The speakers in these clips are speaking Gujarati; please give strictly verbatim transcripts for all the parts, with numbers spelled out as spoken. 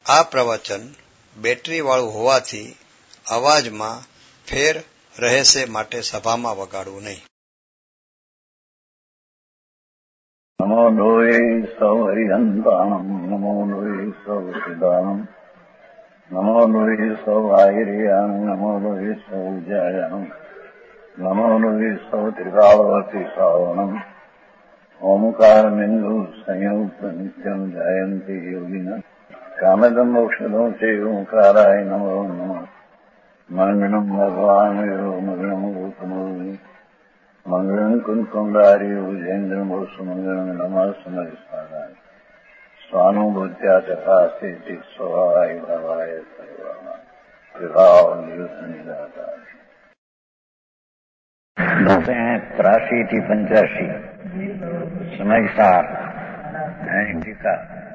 આ પ્રવચન બેટરી વાળું હોવાથી અવાજમાં ફેર રહેશે, માટે સભામાં વગાડવું નહીં. નમો લોહે સૌ હરિહંતાણમ, નમો લોહે સૌ સિદાનમ, નમો લોહે સૌ આયર્યાણ, નમો લોહે સૌ જયાણમ, નમો લોહે સૌ ત્રિકાળવતી શ્રાવણમ, ઓમકાર બિંદુ સંયુક્ત નિત્યમ જયંતી યોગિના કામદમ મોક્ષદો છે ઓંકારાય નમો નમઃ. મંગળમ ભગવાન મંગળમ ગોતમોહિ મંગળમ કુંકુંડારી ઉજેન્દ્રમ સુમંગળમ નમઃ સમરિસ્વારાય સ્વાનુભૂત્યા ચકાસ્તે સ્વાય ભવાય સર્વાય વિભાવ નિદાતા. कहते हैं तिरासी थी पंचासी समय सार ટીકા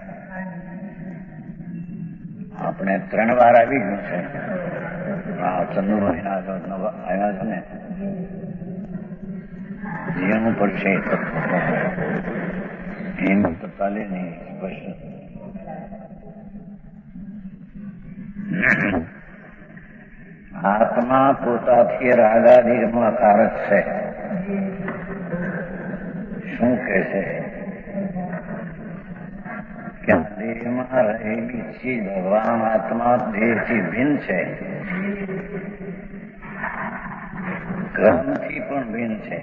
આપણે ત્રણ વાર આવી ગયું છે. હા, ચંદુભાઈ આવ્યા છે ને, જીવવું પડશે એનું તો ચાલે નહીં. સ્પષ્ટ આત્મા પોતાથી રાગાદીમાં કારક છે. શું કે છે કે દેહમાં રહેલી ચીજ ભગવાન આત્મા દેહથી ભિન્ન છે, કર્મથી પણ ભિન્ન છે.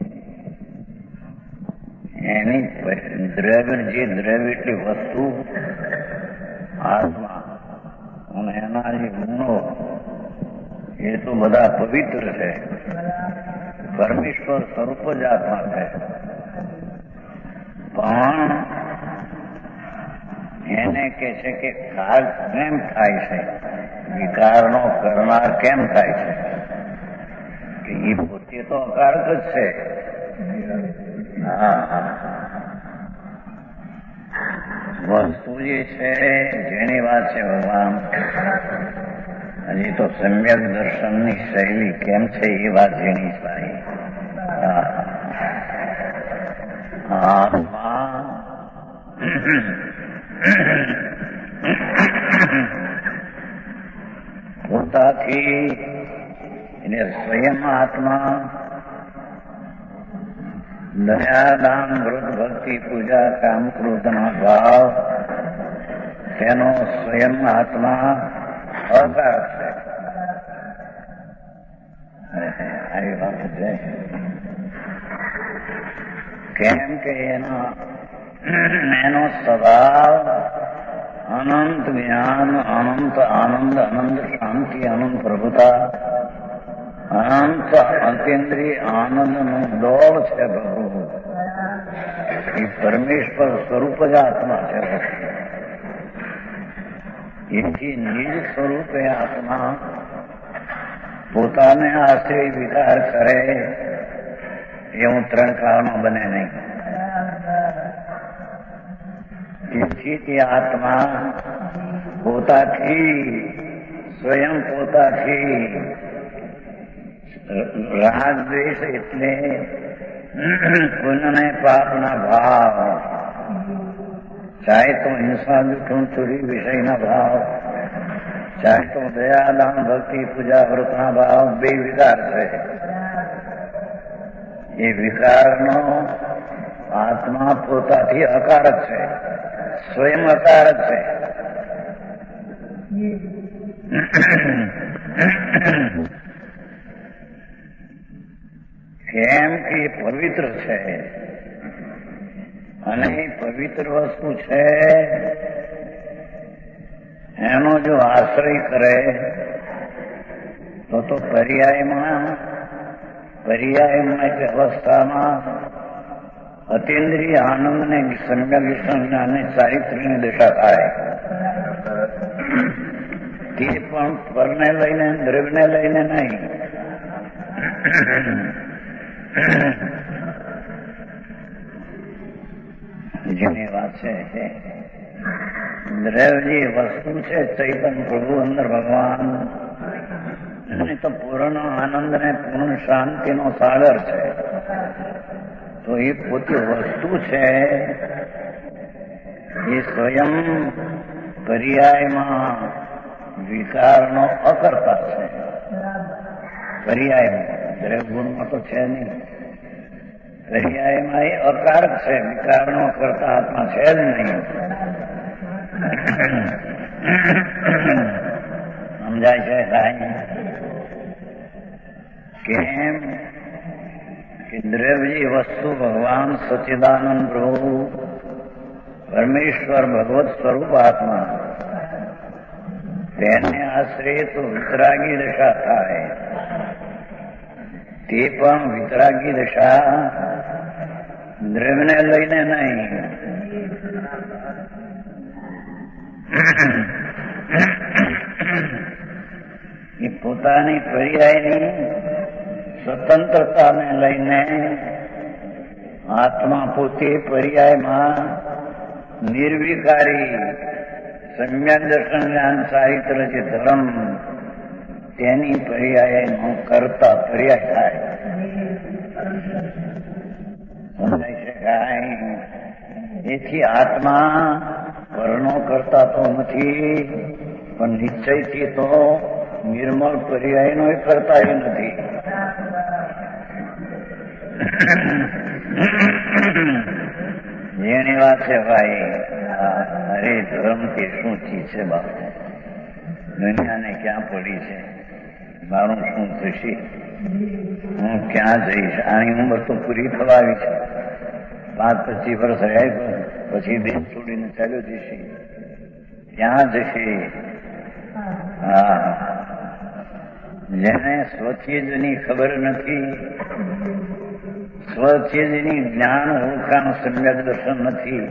એની દ્રવ્ય જે દ્રવ્ય એટલી વસ્તુ આત્મા અને એના જે ગુણો એ તો બધા પવિત્ર છે. પરમેશ્વર સ્વરૂપ જ આત્મા છે. પણ એને કે છે કે કાર કેમ થાય છે, વિકારનો કરનાર કેમ થાય છે, કે એ પોતે તો અકારક જ છે. હા, વસ્તુ જે છે જેની વાત છે ભગવાન હજી તો સમ્યક દર્શનની શૈલી કેમ છે એ વાત જેની સારી. આત્મા પોતાથી એટલે સ્વયં આત્મા દયાદાન વૃદ્ધ ભક્તિ પૂજા કામ ક્રોધના ભાવ તેનો સ્વયં આત્મા અકારક છે. આવી વાત છે. કેમ કે એનો એનો સ્વભાવ અનંત જ્ઞાન, અનંત આનંદ, અનંત શાંતિ, અનંત પ્રભુતા, અનંત અતિન્દ્રિય આનંદનો દોડ છે. પ્રભુ એ પરમેશ્વર સ્વરૂપ જ આત્મા છે. એથી નિજ સ્વરૂપે આત્મા પોતાને આશ્રય વિચાર કરે એવું ત્રણ કાળમાં બને નહીં. એથી તે આત્મા પોતાથી સ્વયં પોતાથી રાગ દ્વેષ એટલે પુણ્ય પાપના ભાવ, ચાહે તો હિંસા દુઃખ ચોરી વિષયના ભાવ, ચાહે તો દયાદાન ભક્તિ પૂજા વ્રતના ભાવ, બે વિકાર છે. એ વિકારનો આત્મા પોતાથી અકારક છે, સ્વયં અકારક છે. કેમ કે પવિત્ર છે અને પવિત્ર વસ્તુ છે એનો જો આશ્રય કરે તો તો પર્યાયમાં પર્યાયમાં એટલે અવસ્થામાં અતિન્દ્રિય આનંદને સમ્યક સંજ્ઞાને ચારિત્ર્યની દશા થાય. તે પણ પરને લઈને દ્રવ્યને લઈને નહીં. જેની વાત છે દ્રવ્ય જે વસ્તુ છે ચૈતન્ય પ્રભુ અંદર ભગવાન અને તો પૂર્ણ આનંદ ને પૂર્ણ શાંતિનો સાગર છે. તો એ પોતે વસ્તુ છે એ સ્વયં પર્યાયમાં વિકારનો અકર્તા છે. પર્યાયમાં દ્રવ્યગુણમાં તો છે નહીં. પર્યાયમાં એ અકારક છે, વિકારનો કરતા આત્મા છે જ નહીં. સમજાય છે કાંઈ? કેમ કે દ્રવ્ય વસ્તુ ભગવાન સચ્ચિદાનંદ પ્રભુ પરમેશ્વર ભગવત સ્વરૂપ આત્મા, તેને આશ્રય તો વિતરાગી દશા થાય. તે પણ વિતરાગી દશા દ્રવ્યને લઈને નહીં. એ પોતાની પર્યાયની સ્વતંત્રતાને લઈને આત્મા પોતે પર્યાયમાં નિર્વિકારી સમ્યક દર્શન જ્ઞાન ચારિત્ર જે ધર્મ તેની પર્યાયનો કરતા પર્યાય થાય. સમજાય છે કાંઈ? એથી આત્મા પરનો કરતા તો નથી, પણ નિશ્ચયથી તો નિર્મળ પર્યાયનો કરતા એ નથી. જેની વાત છે ભાઈ, અરે ધર્મથી શું ચીજ છે બાપ, દુનિયાને ક્યાં પડી છે, મારું શું થશે, હું ક્યાં જઈશ, આની ઉંમર તો પૂરી થવા આવી છે, પાંચ પચીસ વર્ષ રહ્યા પછી દેશ છોડીને ચાલ્યો જશે, ક્યાં જશે? હા, જેને સ્વચેજની ખબર નથી, સ્વચેજની જ્ઞાન ઓળખાણ સમ્યક દર્શન નથી,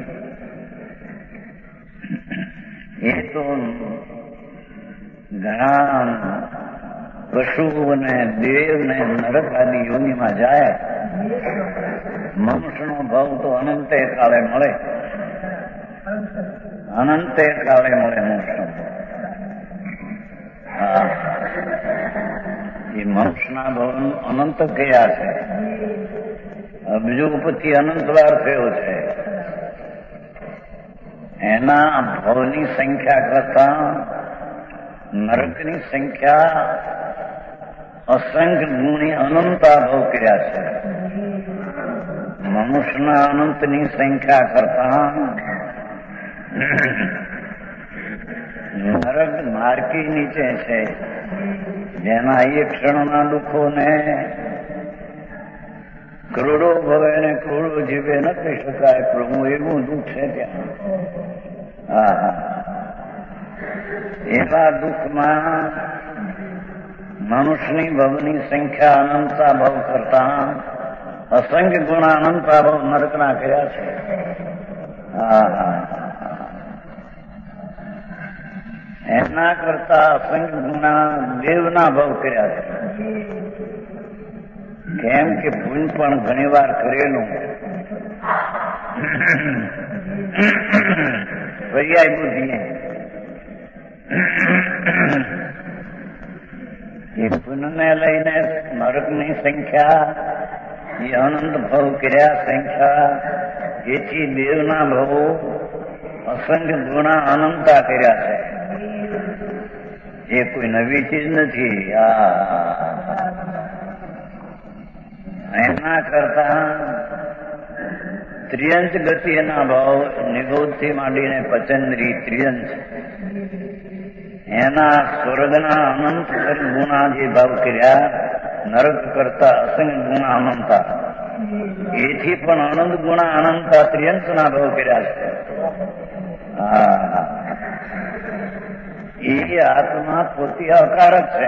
એ તો ઘણા પશુઓને દેવને નરક આદિ યોનિમાં જાય. મનુષ્યનો ભાવ તો અનંતે કાળે મળે, અનંતે કાળે મળે મનુષ્ય. હા, એ મનુષ્યના ભાવ અનંત ગયા છે, અબજોપતિ અનંત વાર થયો છે. એના ભાવની સંખ્યા કરતા નરકની સંખ્યા અસંખ્ય ગુણી અનંતા ભાવ કર્યા છે. મનુષ્યના અનંતની સંખ્યા કરતા નરક માર્કી નીચે છે, જેના એક ક્ષણના દુઃખોને કરોડો ભવે ને કરોડો જીવે ન કહી શકાય. પ્રભુ એવું દુઃખ છે ત્યાં. હા હા, એવા દુઃખમાં મનુષ્યની ભવની સંખ્યા અનંતા ભાવ કરતા અસંખ્ય ગુણા અનંતા ભાવ નરકના કર્યા છે. હા હા, એના કરતા અસંખ્ય ગુણા દેવના ભાવ કર્યા છે. કેમ કે પુણ્ય પણ ઘણી વાર કરેલું પર્યાય બુદ્ધિ એ પુણ્યને લઈને નરકની સંખ્યા એ અનંત ભાવ કર્યા સંખ્યા, એથી દેવના ભાવો અસંખ્ય ગુણા અનંતા કર્યા છે. એ કોઈ નવી ચીજ નથી. આ એના કરતા ત્રિયંશ ગતિના ભાવ નિગોદથી માંડીને પચંદ્રી ત્રિયંશ, એના સ્વર્ગના અનંત ગુણા જે ભાવ કર્યા નરક કરતા અસંખ્ય ગુણા અનંતા, એથી પણ અનંત ગુણા અનંતા ત્રિયંશના ભાવ કર્યા છે. હા, એ આત્મા પોતે અકારક છે,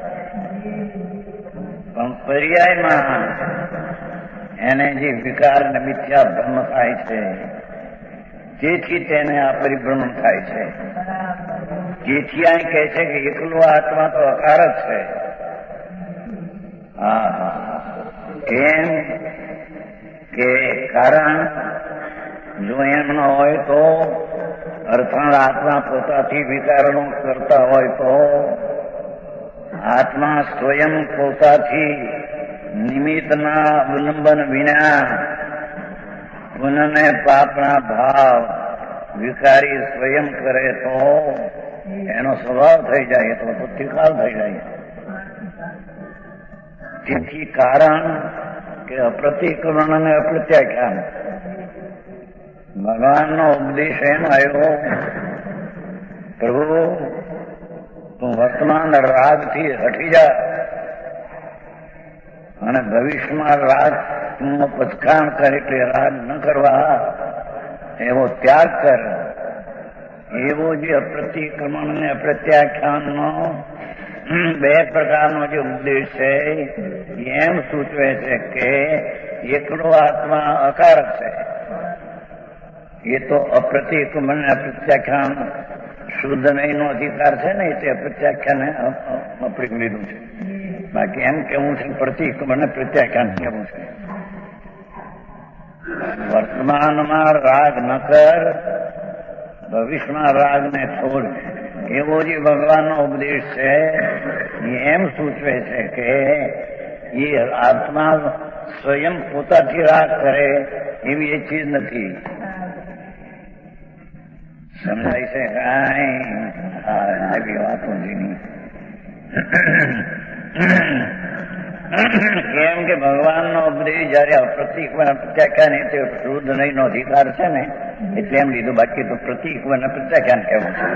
પણ પર્યાયમાં એને જે વિકાર ને મિથ્યા ભ્રમ થાય છે, જેથી તેને આ પરિભ્રમણ થાય છે. જેથી અહીં કહે છે કે એકલો આત્મા તો અકારક છે. હા હા, કેમ કે કારણ જો એમ ન હોય તો અર્થાત આત્મા પોતાથી વિકારણો કરતા હોય તો આત્મા સ્વયં પોતાથી નિમિત્તના અવલંબન વિના પુનઃને પાપના ભાવ વિકારી સ્વયં કરે તો એનો સ્વભાવ થઈ જાય તો બુદ્ધિકાલ થઈ જાય. તેથી કારણ કે અપ્રતિક્રમણ અને અપ્રત્યાખ્યાન. ભગવાનનો ઉપદેશ એમ આવ્યો, પ્રભુ તું વર્તમાન રાગથી હટી જા અને ભવિષ્યમાં રાગ નું પચકાણ કરે એટલે રાગ ન કરવા એવો ત્યાગ કર. એવો જે અપ્રતિક્રમણ અને અપ્રત્યાખ્યાનનો બે પ્રકારનો જે ઉપદેશ છે એમ સૂચવે છે કે એકલો આત્મા અકારક છે. એ તો અપ્રતિક્રમણ અપ્રત્યાખ્યાન શુદ્ધ નહીં નો અધિકાર છે ને, તે અપ્રત્યાખ્યાને અપરી લીધું છે. બાકી એમ કેવું છે પ્રતિક્રમણ પ્રત્યાખ્યાન કેવું છે. વર્તમાનમાં રાગ ન કર, ભવિષ્યમાં રાગ ને છોડ. એવો જે ભગવાનનો ઉપદેશ છે એમ સૂચવે છે કે એ આત્મા સ્વયં પોતાથી રાગ કરે એવી એ ચીજ નથી. સમજાય છે કાંઈ? આવી વાતો જેની કેમ કે ભગવાનનો ઉપદેશ જયારે અપ્રતિક્રમણ પ્રત્યાખ્યાન એ તે શુદ્ધ નહીં નો અધિકાર છે ને, એટલે એમ લીધું. બાકી તો પ્રતિક્રમણ પ્રત્યાખ્યાન કેવું છે?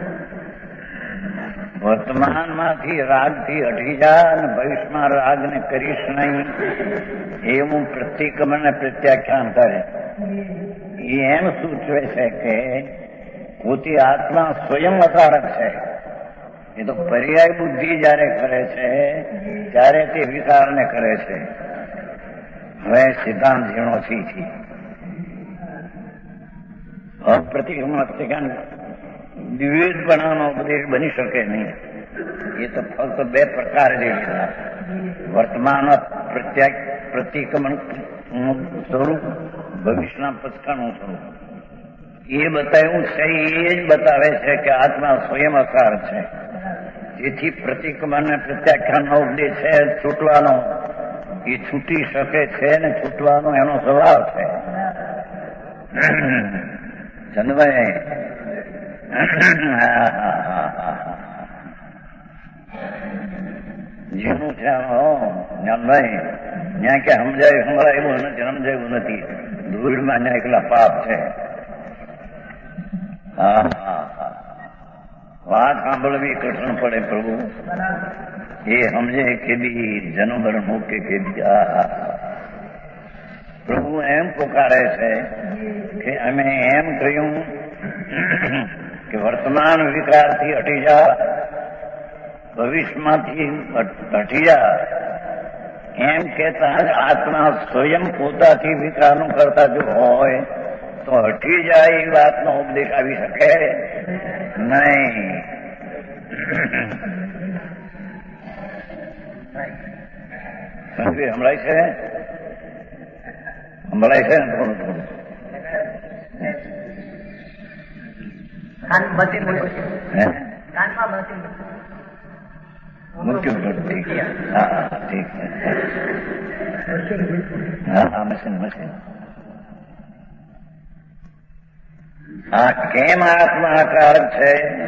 વર્તમાનમાંથી રાગથી હટી જા અને ભવિષ્યમાં રાગને કરીશ નહીં એવું પ્રતિક્રમણ પ્રત્યાખ્યાન કરે. એ એમ સૂચવે છે કે પોતે આત્મા સ્વયં અકારક છે. એ તો પર્યાય બુદ્ધિ જયારે કરે છે ત્યારે તે વિકારને કરે છે. હવે સિદ્ધાંત ઝીણોથી છે. અપ્રતિક્રમણ દ્વિવિધપણાનો ઉપદેશ બની શકે નહીં. એ તો ફક્ત બે પ્રકાર જે લીધા, વર્તમાન પ્રતિક્રમણ સ્વરૂપ, ભવિષ્યના પચકાનું સ્વરૂપ. એ બતાવ્યું છે એ જ બતાવે છે કે આત્મા સ્વયં અકાર છે. તેથી પ્રતિક્રમણ અને પ્રત્યાખ્યાનનો ઉપદેશ છે છૂટવાનો, એ છૂટી શકે છે ને છૂટવાનો એનો સ્વભાવ છે. ચંદભાઈ જેનું છે જ્ઞાનભાઈ ત્યાં કે સમજાય સમજાય એવું નથી, સમજાયું નથી. ધૂળમાં ત્યાં એકલા પાપ છે. હા હા હા વાત સાંભળવી કઠણ પડે પ્રભુ. એ સમજે કે બી જનમર મૂકે કે બી. આ પ્રભુ એમ પુકારે છે કે અમે એમ કહ્યું કે વર્તમાન વિકારથી હટી જા, ભવિષ્યમાંથી હટી જા. એમ કહેતા જ આત્મા સ્વયં પોતાથી વિકારનું કરતા જો હોય તો હટી જાય એ વાતનો ઉપદેશ આવી શકે નહીં. હમણાં છે હમણાં છે ને થોડું થોડું મૂક્યું ઠીક. હા ઠીક છે. હા હા મશીન મશીન. આ કેમ આત્માકાર છે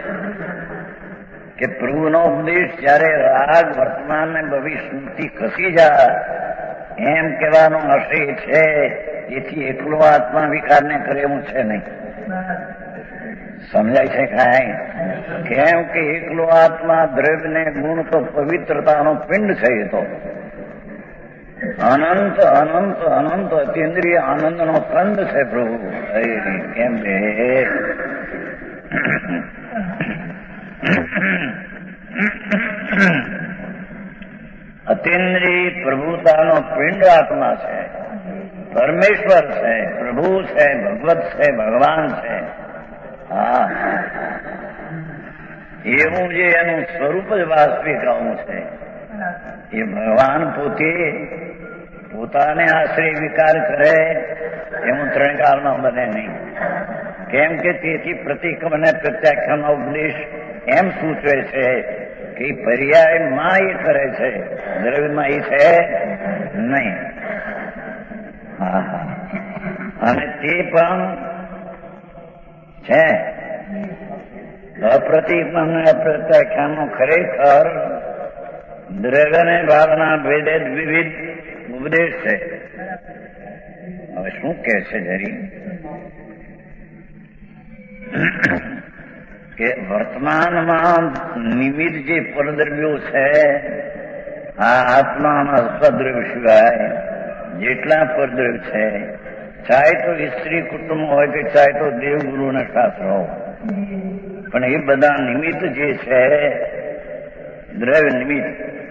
કે પ્રભુનો ઉપદેશ જયારે રાગ વર્તમાન ને ભવિષ્યથી ખસી જા એમ કહેવાનો આશય છે. એથી એકલો આત્મા વિકારને કરે એવું છે નહીં. સમજાય છે કાંઈ? કેમ કે એકલો આત્મા દ્રવ્ય ને ગુણ તો પવિત્રતાનો પિંડ છે. એ તો અનંત અનંત અનંત અતિન્દ્રિય આનંદનો કંદ છે પ્રભુ. કેમ બે અતિન્દ્રિય પ્રભુતાનો પિંડ આત્મા છે. પરમેશ્વર છે, પ્રભુ છે, ભગવત છે, ભગવાન છે. હા એવું જે એનું સ્વરૂપ જ વાસ્તવિક આવું છે. એ ભગવાન પોતે પોતાને આશ્રય વિકાર કરે એવું ત્રણ કાળમાં બને નહીં. કેમ કે તેથી પ્રતિક્રમણ અને પ્રત્યાખ્યાનનો ઉપદેશ એમ સૂચવે છે કે પર્યાયમાં એ કરે છે, દ્રવ્યમાં એ છે નહીં. હા હા અને તે પણ છે. અપ્રતિમ અને અપ્રત્યાખ્યાનનો ખરેખર દ્રવ્યને ભાવના ભેદે વિવિધ ઉપદેશ છે. હવે શું કે છે જરી કે વર્તમાનમાં નિમિત્ત જે પરદ્રવ્યો છે આ આત્માના સદ્રવ્ય સિવાય જેટલા પરદ્રવ્ય છે, ચાહે તો સ્ત્રી કુટુંબ હોય કે ચાહે તો દેવગુરુના શાસ્ત્રો, પણ એ બધા નિમિત્ત જે છે દ્રવ્ય નિમિત્ત,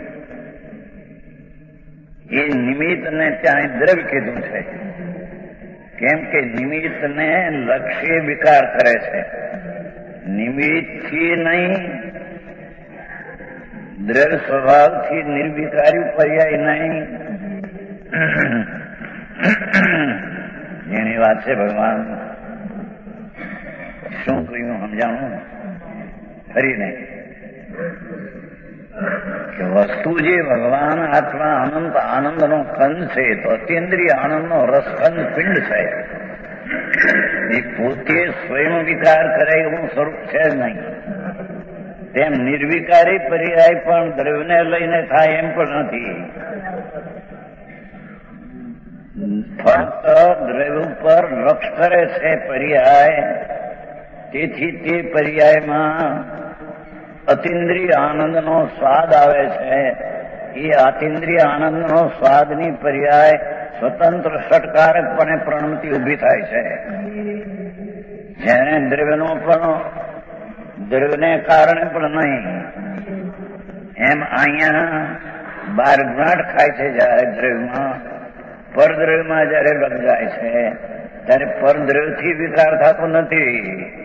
એ નિમિત્તને ત્યાં દ્રવ્ય કીધું છે. કેમ કે નિમિત્તને લક્ષ્ય વિકાર કરે છે. નિમિત્તથી નહીં, દ્રવ્ય સ્વભાવથી નિર્વિકારી પર્યાય નહીં. જેની વાત છે ભગવાન શું કહ્યું સમજાણું ફરી નહીં કે વસ્તુ જે ભગવાન આત્મા અનંત આનંદનો કંદ છે, તો અતિન્દ્રિય આનંદનો રસકંદ પિંડ છે. એ પોતે સ્વયં વિકાર કરે એવું સ્વરૂપ છે જ નહીં. તેમ નિર્વિકારી પર્યાય પણ દ્રવ્યને લઈને થાય એમ પણ નથી. ફક્ત દ્રવ્ય ઉપર લક્ષ કરે છે પર્યાય, તેથી તે પર્યાયમાં અતિન્દ્રિય આનંદનો સ્વાદ આવે છે. એ અતિન્દ્રિય આનંદનો સ્વાદની પર્યાય સ્વતંત્ર ષટકારકપણે પ્રણમતી ઉભી થાય છે. જેને દ્રવ્યનો પણ દ્રવ્યને કારણે પણ નહીં, એમ અહીંયા બાર ગાંઠ ખાય છે. જયારે દ્રવ્યમાં પરદ્રવ્યમાં જયારે લગ જાય છે ત્યારે પરદ્રવ્યથી વિકાર થતો નથી.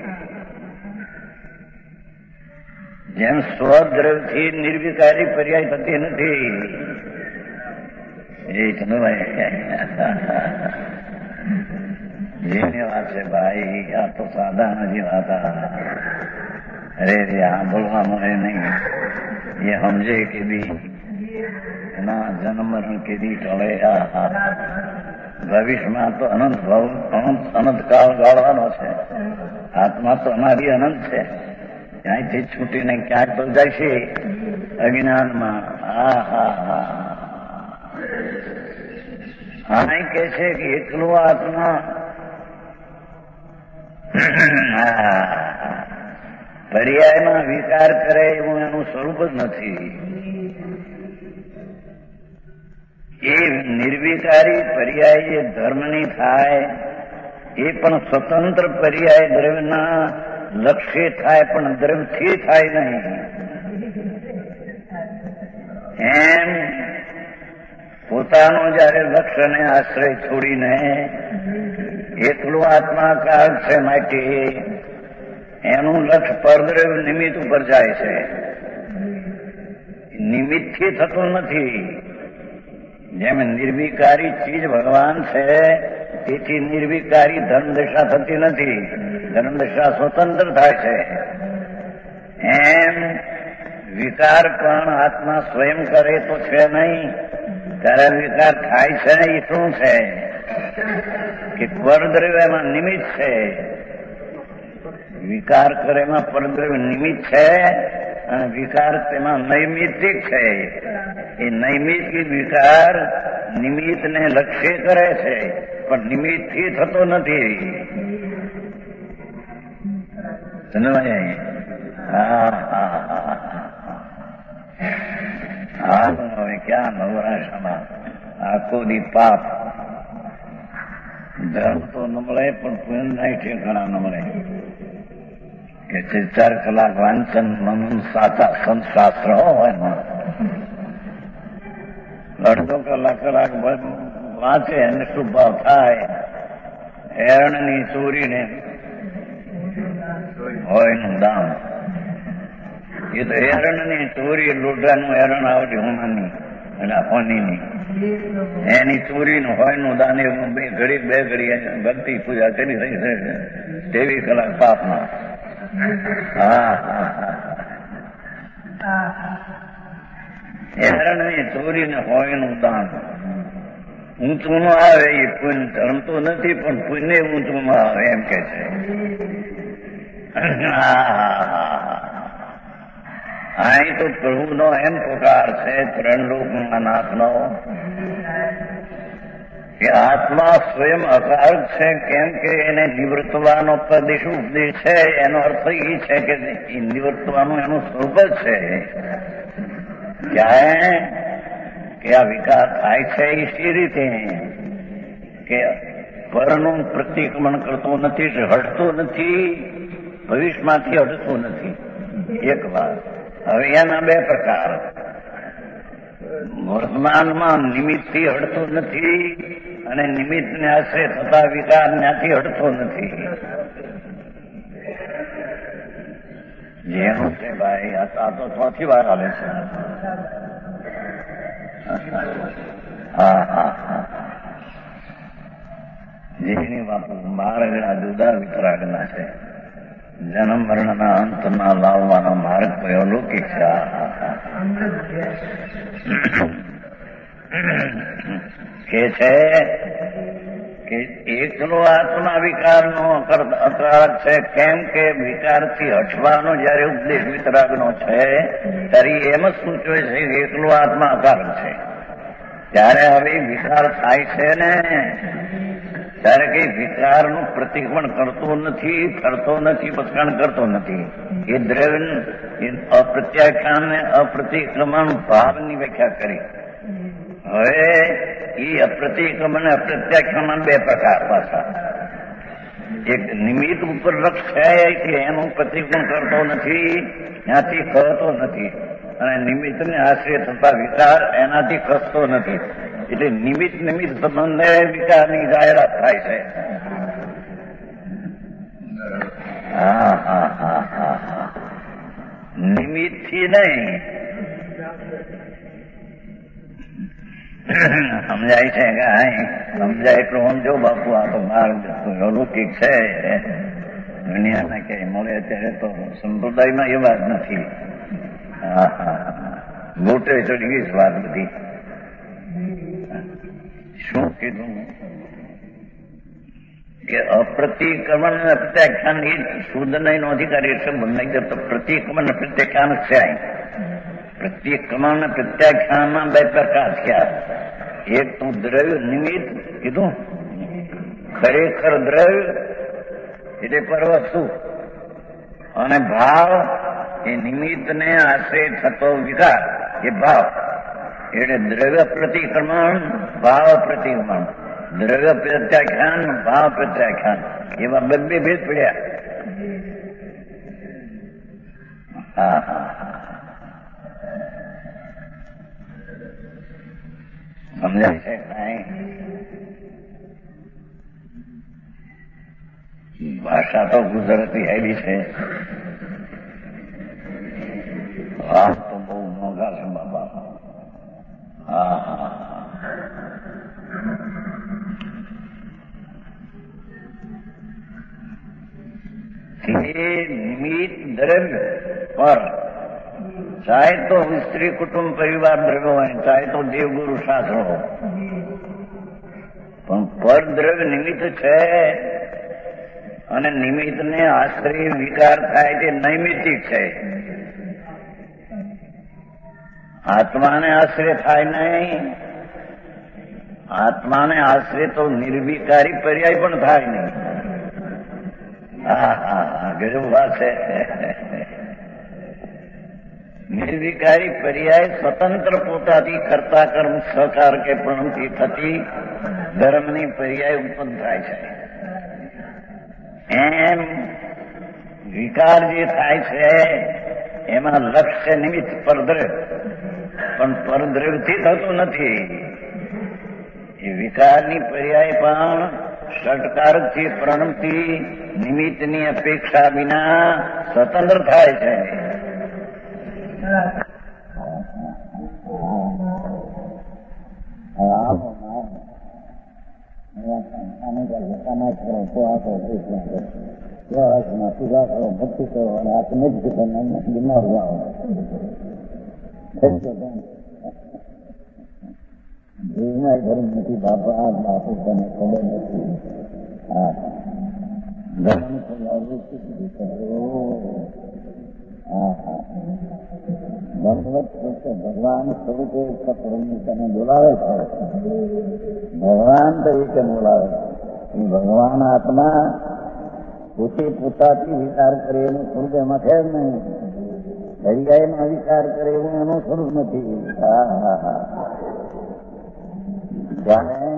જેમ સ્વદ્રવ્યથી નિર્વિકારી પર્યાય થતી નથી. એ જેની વાત છે ભાઈ, આ તો સાદા નથી વાત. અરે રે આ બોલવા મળે નહીં. એ સમજે કે બી એના જન્મ કેદી ટળે. ભવિષ્યમાં તો અનંત ભાવ અનંત અનંત કાળ ગાળવાનો છે. આત્મા તો અમારી અનંત છે. ત્યાંથી છૂટીને ક્યાંક તો જાય છે અજ્ઞાનમાં. હા હા હા હા કે છે કે એકલો આત્મા પર્યાયમાં વિકાર કરે એવું એનું સ્વરૂપ જ નથી. એ નિર્વિકારી પર્યાય એ ધર્મની થાય, એ પણ સ્વતંત્ર પર્યાય દ્રવ્યના લક્ષ્ય થાય, પણ દ્રવ્યથી થાય નહીં. એમ પોતાનો જયારે લક્ષ્યને આશ્રય છોડીને એકલું આત્માકાર છે માટે એનું લક્ષ્ય પરદ્રવ્ય નિમિત્ત ઉપર જાય છે. નિમિત્તથી થતું નથી. જેમ નિર્વિકારી ચીજ ભગવાન છે, તેથી નિર્વિકારી ધર્મદશા થતી નથી. ધર્મદશા સ્વતંત્ર થાય છે. એમ વિકાર પણ આત્મા સ્વયં કરે તો છે નહીં. ત્યારે વિકાર થાય છે ને એ શું છે કે પરદ્રવ્યમાં નિમિત્ત છે. વિકાર કરે એમાં પરદ્રવ્ય નિમિત્ત છે અને વિકાર તેમાં નૈમિત્તિક છે. એ નૈમિત્તિક વિકાર નિમિત્તને લક્ષ્ય કરે છે, પણ નિમિત્તથી થતો નથી. હા હા હા હવે ક્યાં નવરાશામાં આખો દી પાપ. ધર્મ તો ન મળે પણ પુણ્ય ઠેકાણા ન મળે. કે ચાર કલાક વાંચન મનન સાચા સંત શાસ્ત્ર હોય ને અડધો કલાક કલાક વાંચે અને શુભ ભાવ થાય. એરણની ચોરીને હોય નું દામ. એ તો એરણની ચોરી લોઢાનું એરણ આવડે હોનાની એટલે હોનીની એની ચોરીનું હોય નું દાન બે ઘડી બે ઘડી ભક્તિ પૂજા કરી રહી છે તેવી કલાક પાપમાં. હા એરણની ચોરીને હોય નું દાન ઊંચું આવે. એ પુણ્ય ધર્મ તો નથી પણ પુણ્ય ઊંચું આવે એમ કે છે. અહીં તો પ્રભુનો એમ પુકાર છે ત્રણલોકના નાથનો કે આત્મા સ્વયં અકારક છે, કેમ કે એને નિવૃત્તવાનો પ્રદેશ ઉપદેશ છે. એનો અર્થ એ છે કે નિવૃત્તવાનું એનું સ્વરૂપ જ છે. ક્યારે કે આ વિકાર થાય છે એ સી રીતે કે પરનું પ્રતિક્રમણ કરતું નથી, હટતું નથી, ભવિષ્યમાંથી હટતું નથી. એક વાત. હવે એના બે પ્રકાર. વર્તમાનમાં નિમિત્તથી હટતું નથી અને નિમિત્તને આશ્રય થતા વિકાર ત્યાંથી હટતો નથી. જેનું છે ભાઈ આ તો ચોથી વાર આવે છે. હા હા હા જેની બાપુ માર્ગના જુદા વિતરાગના છે. જન્મ મરણના અંતમાં લાવવાનો માર્ગ કયો લૌકિક છે. કે છે કે એકલો આત્મા વિકારનો અકારક છે, કેમ કે વિકારથી હટવાનો જયારે ઉપદેશ વિતરાગનો છે ત્યારે એમ જ સૂચવે છે કે એકલો આત્મા અકારક છે. ત્યારે હવે વિકાર થાય છે ને ત્યારે કઈ વિકારનું પ્રતિક્રમણ કરતો નથી, કરતો નથી, પત્કણ કરતો નથી. એ દ્રવ્ય અપ્રત્યાખ્યાન ને અપ્રતિક્રમણ ભાવની વ્યાખ્યા કરી. હવે એ અપ્રતિક્રમણ અને અપ્રત્યાખ્યાન બે પ્રકાર પાછા. એક નિમિત્ત ઉપર લક્ષ છે કે એનું પ્રતિક્રમણ કરતો નથી, ત્યાંથી કરતો નથી, અને નિમિત્તને આશ્રય થતા વિકાર એનાથી ખસતો નથી. એટલે નિમિત્ત નિમિત્ત સંબંધે વિકારની જાહેરાત થાય છે. હા હા હા હા હા નિમિત્તથી નહીં. સમજાય છે કે સમજાય એટલું સમજો બાપુ. આ તો માર્ગ અલૌકિક છે. દુનિયાના ક્યાંય મળે ત્યારે તો સંપ્રદાયમાં એ વાત નથી. હા હા મોટે ચડી ગઈ વાત બધી. શું કીધું કે અપ્રતિક્રમણ અને પ્રત્યાખ્યાન એ શુદ્ધ નહીં નો અધિકારી એટલે નહીં જતો. પ્રતિક્રમણ અને પ્રત્યાખ્યાન છે. પ્રતિક્રમણ અને પ્રત્યાખ્યાનમાં બે પ્રકાર થયા. એક તો દ્રવ્ય નિમિત્ત કીધું, ખરેખર દ્રવ્ય એટલે પરવસ્તુ, અને ભાવ એ નિમિત્તને આશ્રય થતો વિકાર એ ભાવ. એટલે દ્રવ્ય પ્રતિક્રમણ, ભાવ પ્રતિક્રમણ, દ્રવ્ય પ્રત્યાખ્યાન, ભાવ પ્રત્યાખ્યાન, એવા બે બે ભેદ પડ્યા. હા હા સમજાય છે કાંઈ? ભાષા તો ગુજરાતી હેલી છે. વાત તો બહુ મોંઘા છે બાબા. હા હા નિમિત્ત દ્રવ્ય પર, ચાહે તો સ્ત્રી કુટુંબ પરિવાર દ્રવ્ય હોય, ચાહે તો દેવગુરુ શાસ્ત્ર હોય, પણ પર દ્રવ્ય નિમિત્ત છે અને નિમિત્તને આશ્રય વિકાર થાય તે નૈમિત્તિક છે. આત્માને આશ્રય થાય નહીં. આત્માને આશ્રય તો નિર્વિકારી પર્યાય પણ થાય નહીં. હા હા હા ગજબ વાત છે. નિર્વિકારી પર્યાય સ્વતંત્ર પોતાથી કરતા કર્મ સહકાર કે પ્રણમથી થતી ધર્મની પર્યાય ઉત્પન્ન થાય છે. એમ વિકાર જે થાય છે એમાં લક્ષ્ય નિમિત્ત પરદ્રવ્ય, પણ પરદ્રવ્યથી થતું નથી. એ વિકારની પર્યાય પણ ષટકારકથી પ્રણમથી નિમિત્તની અપેક્ષા વિના સ્વતંત્ર થાય છે. પૂજા કરો, ભક્તિ કરો અને આત્મે જ બીમાર જાઓ. ધર્મ નથી બાપા, બાપુ તને ખબર નથી. હા ધર્મ જાગૃતિ કરો. ભગવાન સ્વરૂપે પરમેશ્વરને બોલાવે છે, ભગવાન તરીકે બોલાવે છે. ભગવાન આત્મા પોતે પોતાથી વિચાર કરે એનું સ્વરૂપ એમાં છે જ નહીં. દરિયામાં વિચાર કરે એવું એનું સ્વરૂપ નથી. હા હા હા ત્યારે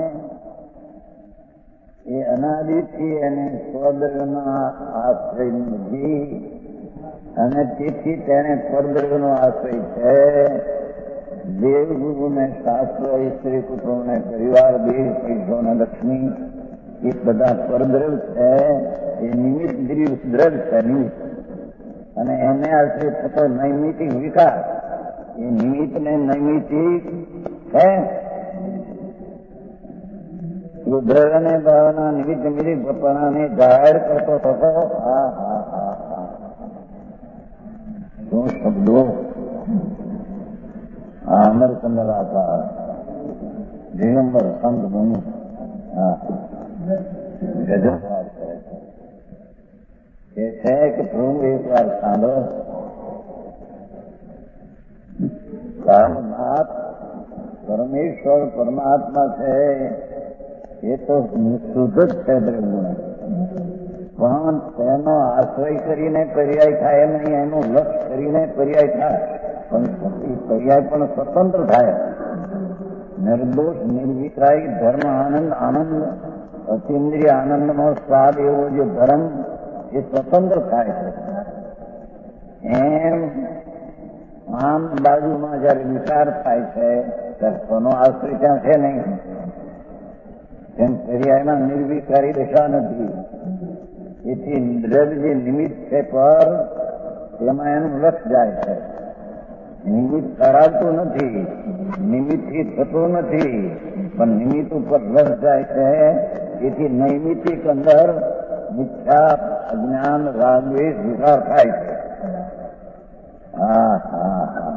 એ અનાદિથી એને સ્વદ્રવ્યના આશ્રય નથી અને તેથી તેને પરદ્રવ્યનો આશ્રય છે. દેવગુરુને શાસ્ત્ર, સ્ત્રી પુત્રોને પરિવાર, દેહ, પૈસોને લક્ષ્મી એ બધા પરદ્રવ્ય છે. એ નિમિત્ત દ્રવ્ય છે, નિમિત્ત. અને એને આશ્રય થતો નૈમિતિક વિકાર એ નિમિત્ત ને નૈમિતિક છે. દ્રવ્યને ભાવના નિમિત્ત નિમિત્ત બપનાને જાહેર કરતો થતો. હા હા હા હા શું શબ્દો! આ અમરચંદ્ર હતા દિગંબર સંત બની. હા ગજબ વાત કરે છે. એ છે કે પ્રભુ એક વાર સાંભળો, પરમેશ્વર પરમાત્મા છે એ તો શુદ્ધ જ છે દ્રવ્ય, પણ તેનો આશ્રય કરીને પર્યાય થાય નહીં, એનું લક્ષ્ય કરીને પર્યાય થાય. પણ પર્યાય પણ સ્વતંત્ર થાય. નિર્દોષ નિર્વિકારી ધર્મ આનંદ આનંદ અતિન્દ્રિય આનંદનો સ્વાદ એવો જે ધર્મ એ સ્વતંત્ર થાય છે. એમ આમ બાજુમાં જયારે વિચાર થાય છે ત્યારે કોનો આશ્રય ત્યાં છે નહીં. તેમ પર્યાયમાં નિર્વિકારી દશા નથી. એથી દ્રવ્ય જે નિમિત્ત છે પર તેમાં એનું લક્ષ જાય છે. નિમિત્ત કરાવતું નથી, નિમિત્તથી થતું નથી, પણ નિમિત્ત ઉપર લક્ષ જાય છે. એથી નૈમિતિક અંદર મિથ્યા, અજ્ઞાન, રાગદ્વેષ વિકાર થાય છે. હા હા હા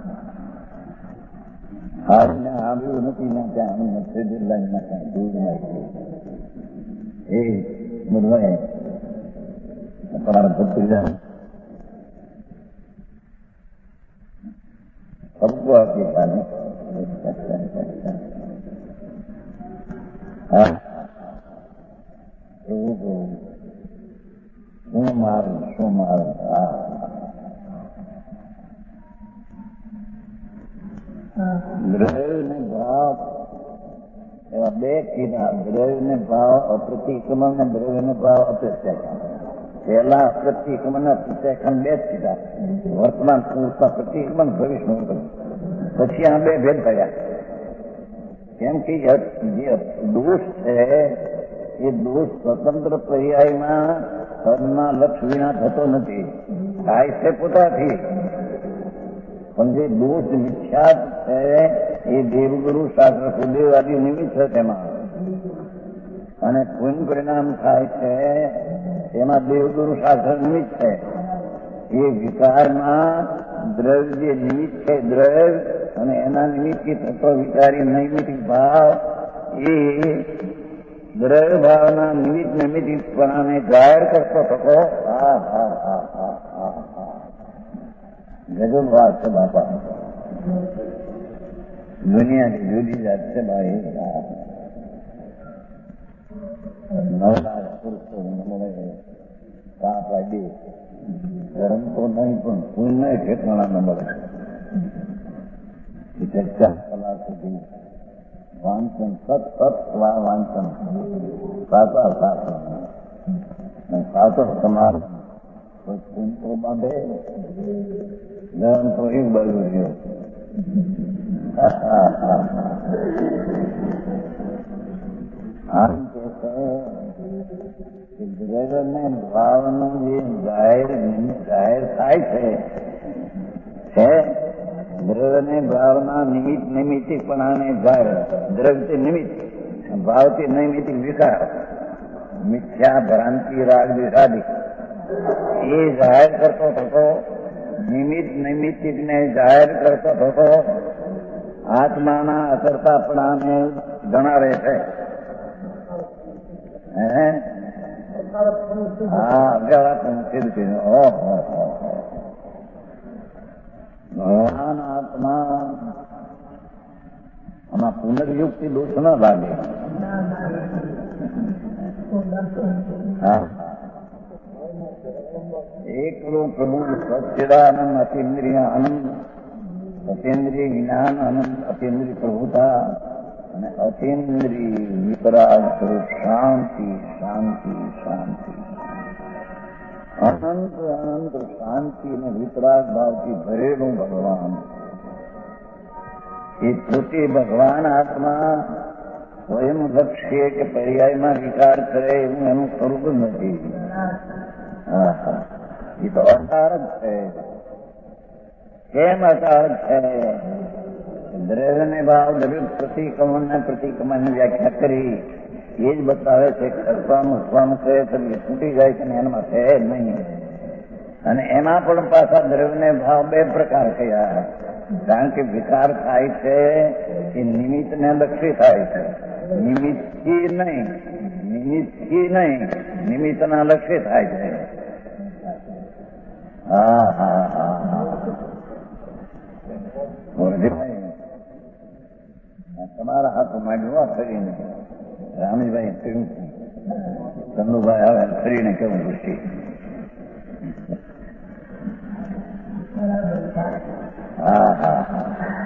હાથને આવ્યું નથી ને ત્યાં નથી લાઈનમાં ત્યાં દૂર નાખી. એ બધું તમારા ભત્રીજા સબકો આપી ખાને. હા એવું કહું શું મારું શું મારું. હા દ્રવ્ય ને ભાવ એવા બે કીધા. દ્રવ્ય ને ભાવ અપ્રતિક્રમણ ને દ્રવ્ય ને ભાવ અપ્રત્યાખ્યાન. પહેલા અપ્રતિક્રમણ ને અપ્રત્યાખ્યાન બે જ કીધા. વર્તમાન પુરુષમાં પ્રતિક્રમણ, ભવિષ્ય. પછી આ બે ભેદ પડ્યા. કેમ કે જે દોષ છે એ દોષ સ્વતંત્ર પર્યાયમાં કર્મના લક્ષ વિના થતો નથી. થાય છે પોતાથી. પણ જે દોષ વિખ્યાત છે એ દેવગુરુ શાસ્ત્ર સુદેવ આદિ નિમિત્ત છે તેમાં. અને પુણ્ય પરિણામ થાય છે તેમાં દેવગુરુ શાસ્ત્ર નિમિત્ત છે. એ વિકારમાં દ્રવ્ય જે નિમિત્ત છે દ્રવ્ય અને એના નિમિત્તથી થતો વિકારી નૈમિતિક ભાવ એ દ્રવ્ય ભાવના નિમિત્ત નૈમિતિકપણાને જાહેર કરતો થતો. હા હા હા હા હા હા ગજબ વાત છે બાપા. દુનિયાની જુદી જાત છે ભાઈ. નવલાખ પુરુષો મળે કાપ દે. ધર્મ તો નહીં પણ પુણ્ય ઠેકાણા ન મળે. ચાર કલાક સુધી વાંચન સત સત વાંચન સાચા સાચા સાચો સમાર પુણ્ય તો બાંધે. ધર્મ તો એક બાજુ રહ્યો. આમ કે દ્રવ્ય ને ભાવનું જે જાહેર જાહેર થાય છે દ્રવ્ય ને ભાવના નિમિત્ત નૈમિતિકપણાને જાહેર. દ્રવ્ય નિમિત્ત, ભાવથી નૈમિતિક વિકાર, મિથ્યા, ભ્રાંતિ, રાગ, દ્વેષાદિ એ જાહેર કરતો થતો. નિમિત્ત નૈમિતિક ને જાહેર કરતો થતો આત્માના અસરતાપણાને જણાવે છે. હા અજ્ઞાવાતનું સિદ્ધ ઓહો ભગવાન આત્મા આમાં પુનર્યુક્તિ દોષ ન લાગે. એકલો પ્રભુ સચ્ચિદાનંદ અતિન્દ્રિય આનંદ, અતિન્દ્રિય જ્ઞાન આનંદ, અતિન્દ્રિય પ્રભુતા અને અતિન્દ્રિય વિતરાગ સ્વરૂપ શાંતિ શાંતિ શાંતિ અનંત અનંત શાંતિ અને વિતરાગ ભાવથી ભરેલું ભગવાન. એ પોતે ભગવાન આત્મા સ્વયં લક્ષ્ય કે પર્યાયમાં વિકાર કરે એવું એનું સ્વરૂપ જ નથી. એ તો અસારક છે. કેમ અસારક છે? દ્રવ્યને ભાવ દ્રવ્ય પ્રતિક્રમણ ને પ્રતિક્રમણની વ્યાખ્યા કરી એ જ બતાવે છે કે અસવાનું અસવાનું છે તો તૂટી જાય છે ને એનામાં છે જ નહીં. અને એમાં પણ પાછા દ્રવ્યને ભાવ બે પ્રકાર કયા, કારણ કે વિકાર થાય છે એ નિમિત્તને લક્ષી થાય છે. નિમિત્તથી નહીં, નિમિત્તથી નહીં, નિમિત્તના લક્ષી થાય છે. હા હા હા હા તમારા હાથમાં જોવા ફરીને રામજીભાઈ કહ્યું, ચંદુભાઈ આવે ફરીને કેવું ખુશી. હા હા હા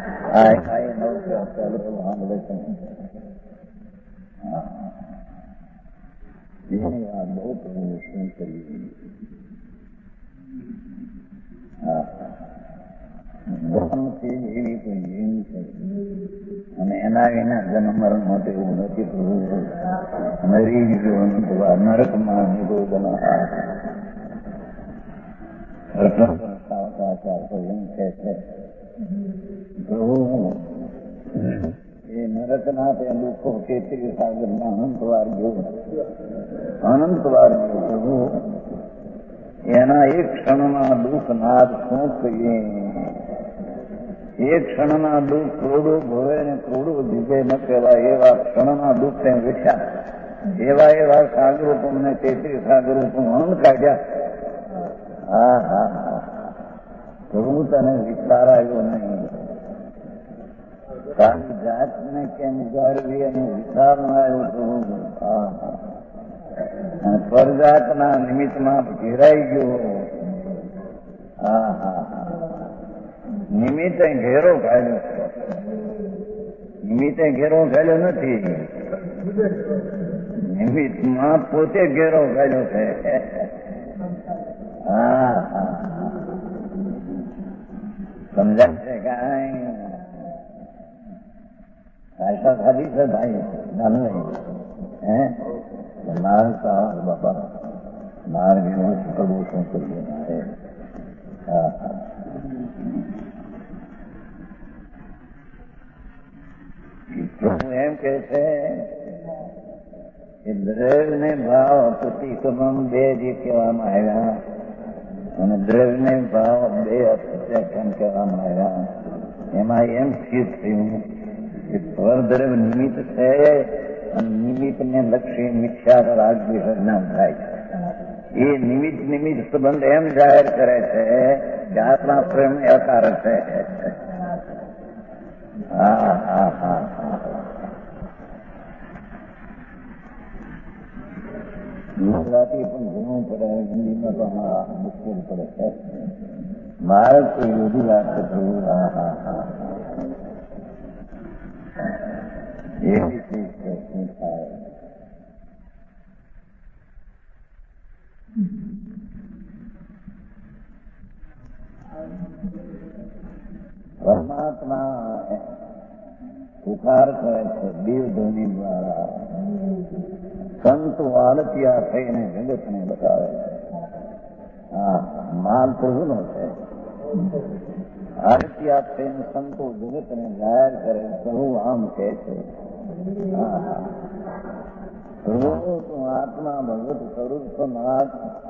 એની વાત બહુ પ્રભુ શું કરી. ધર્મથી એવી કોઈ જીવ છે અને એના વિના જન્મ મરણ માટે એવું નથી. પ્રભુ નરી ગયો નરકમાં નિરોધન એમ કહે છે પ્રભુ એ નરકના તે દુઃખો તેત્રીસ સાગરમાં અનંતવાર ગયો અનંતવાર ગયો પ્રભુ એના એક ક્ષણમાં દુઃખ નાદ શું કહીએ. એક ક્ષણના દુઃખ ક્રોડો ભવે ને ક્રોડો દીધે ન કહેવાય એવા ક્ષણના દુઃખ ને વેઠ્યા. એવા એવા સાગરોપમ ને તેત્રીસ સાગરોપમ અનંત કાઢ્યા. હા હા હા પ્રભુ તને વિચાર આવ્યો નહીં. તારી જાતને કેમ જાળવી અને વિચાર ન આવ્યો પ્રભુ. હા હા અને પરજાતના નિમિત્તમાં ઘેરાઈ ગયો. હા હા હા નિમિત્તે ઘેરો ખાયેલો છે. નિમિત્તે ઘેરો ખાયેલો નથી, નિમિત્તમાં પોતે ઘેરો ખાયેલો છે. હા હા સમજાય છે કાંઈ? કાયસા ખાધી છે ભાઈ નાનું નહીં હે મારે તો બાપા મારે એવું કરવું શું કરીએ મારે. હા હા પ્રભુ એમ કે છે કે દ્રવ્ય ને ભાવ પ્રતિક્રમણ બે જે કહેવામાં આવ્યા અને દ્રવ્ય ને ભાવ બે અપ્રત્યાખ્યાન કહેવામાં આવ્યા. એમાં એમ સ્થિત થયું કે પરદ્રવ્ય નિમિત્ત છે અને નિમિત્તને લક્ષી મિથ્યા રાગ વિસર્જન થાય છે. એ નિમિત્ત નિમિત્ત સંબંધ એમ જાહેર કરે છે કે આત્મા પ્રેમ અકારક છે. હા હા હા ગુજરાતી પણ ઘણું પડે, હિન્દીમાં તો હા મુશ્કેલ પડે છે. મારે તો એવી વાત થયું. હા હા હા એવી ચીજ છે શું થાય. પરમાત્મા પુકાર કરે છે દેવધ્વનિ દ્વારા. સંતો આલતિયા થઈને જગતને બતાવે છે. હા માલ પ્રભુનો છે. આલતિયા થઈને સંતો જગતને જાહેર કરે પ્રભુ આમ કહે છે. હા પ્રભુ તું આત્મા ભગવત સ્વરૂપ તો નાથ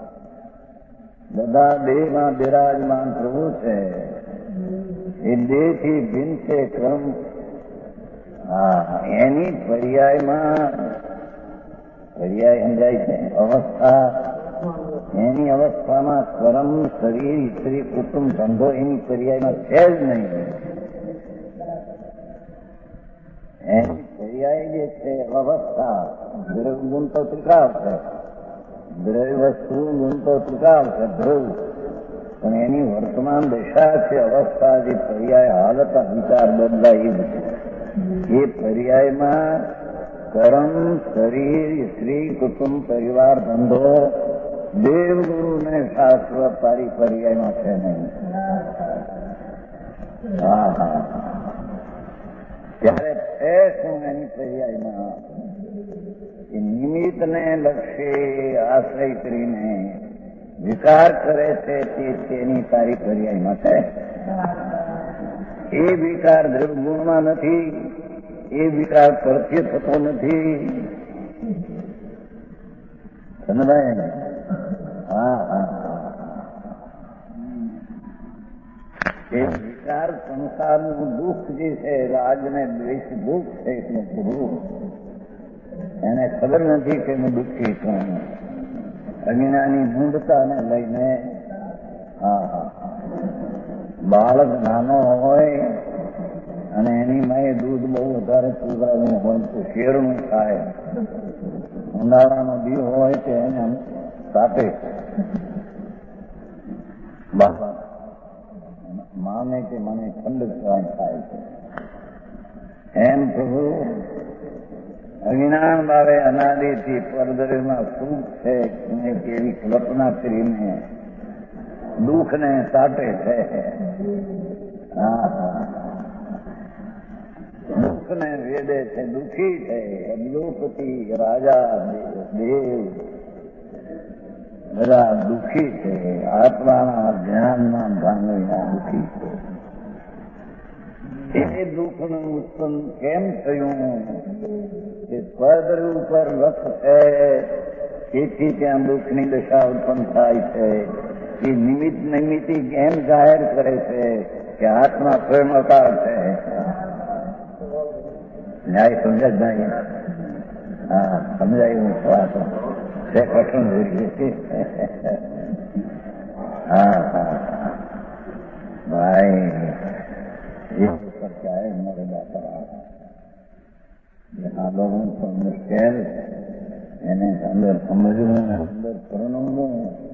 બધા દેહમાં બિરાજમાન પ્રભુ છે. એ દેહથી ભિન્ન છે ક્રમ. હા એની પર્યાયમાં પર્યાય સમજાય છે. અવસ્થા એની અવસ્થામાં કર્મ, શરીર, સ્ત્રી, કુટુંબ, ધંધો એની પર્યાયમાં છે જ નહીં. એની પર્યાય જે છે અવસ્થા. દ્રવ્ય ગુણ તો ત્રિકાળ છે, દ્રવ્ય વસ્તુ ગુણ તો ત્રિકાળ છે ધ્રુવ, પણ એની વર્તમાન દશા છે અવસ્થા. જે પર્યાય હાલત વિચાર બદલાય એ પર્યાયમાં કર્મ, શરીર, સ્ત્રી, કુટુંબ, પરિવાર, ધંધો, દેવ ગુરુ ને શાસ્ત્ર પારી પર્યાયમાં છે નહીં. હા હા ત્યારે છે શું એની પર્યાયમાં? એ નિમિત્તને લક્ષે આશ્રય કરીને વિકાર કરે છે તે તેની તારી પર્યાયમાં છે. એ વિકાર દ્રવ્ય ગુણમાં નથી, એ વિકાર પરથી થતો નથી. સમજાય ને? હા હા એ વિકાર સંસારનું દુઃખ જે છે, રાજને દ્વેષ દુઃખ છે એટલું પૂરું. એને ખબર નથી કે હું દુઃખી છું. અજ્ઞાની મૂંઢતાને લઈને હા હા બાળક નાનો હોય અને એની માએ દૂધ બહુ વધારે પીવડાવ્યું હોય તો શેરનું ખાય. ઉનાળાનો દી હોય તો એને સાપે માને કે મને ઠંડક થાય છે. એમ પ્રભુ અજ્ઞાન ભાવે અનાદિથી પરદ્રવ્યમાં સુખ છે એવી કલ્પના કરીને દુઃખને સાટે છે. હા હા દુઃખને વેદે છે, દુઃખી છે. અબલોપતિ, રાજા, દેવ બધા દુઃખી છે. આત્માના ધ્યાનમાં ભાંગવીના દુઃખી છે. એ દુઃખનું ઉત્પન્ન કેમ થયું? કે સ્વદ્રવ્ય ઉપર રસ છે તેથી ત્યાં દુઃખની દશા ઉત્પન્ન થાય છે. એ નિમિત્ત નૈમિત્તિ કેમ જાહેર કરે છે કે આત્મા સ્વયં અવતાર છે? ન્યાય સમજાય જ નહીં. હા સમજાયું વાત છે કઠણ જોઈએ. હા હા ભાઈ ये ऊपर क्या है हमारे बापा यहाँ लोगों को मुश्किल એને અંદર સમજવું, અંદર પરણવું.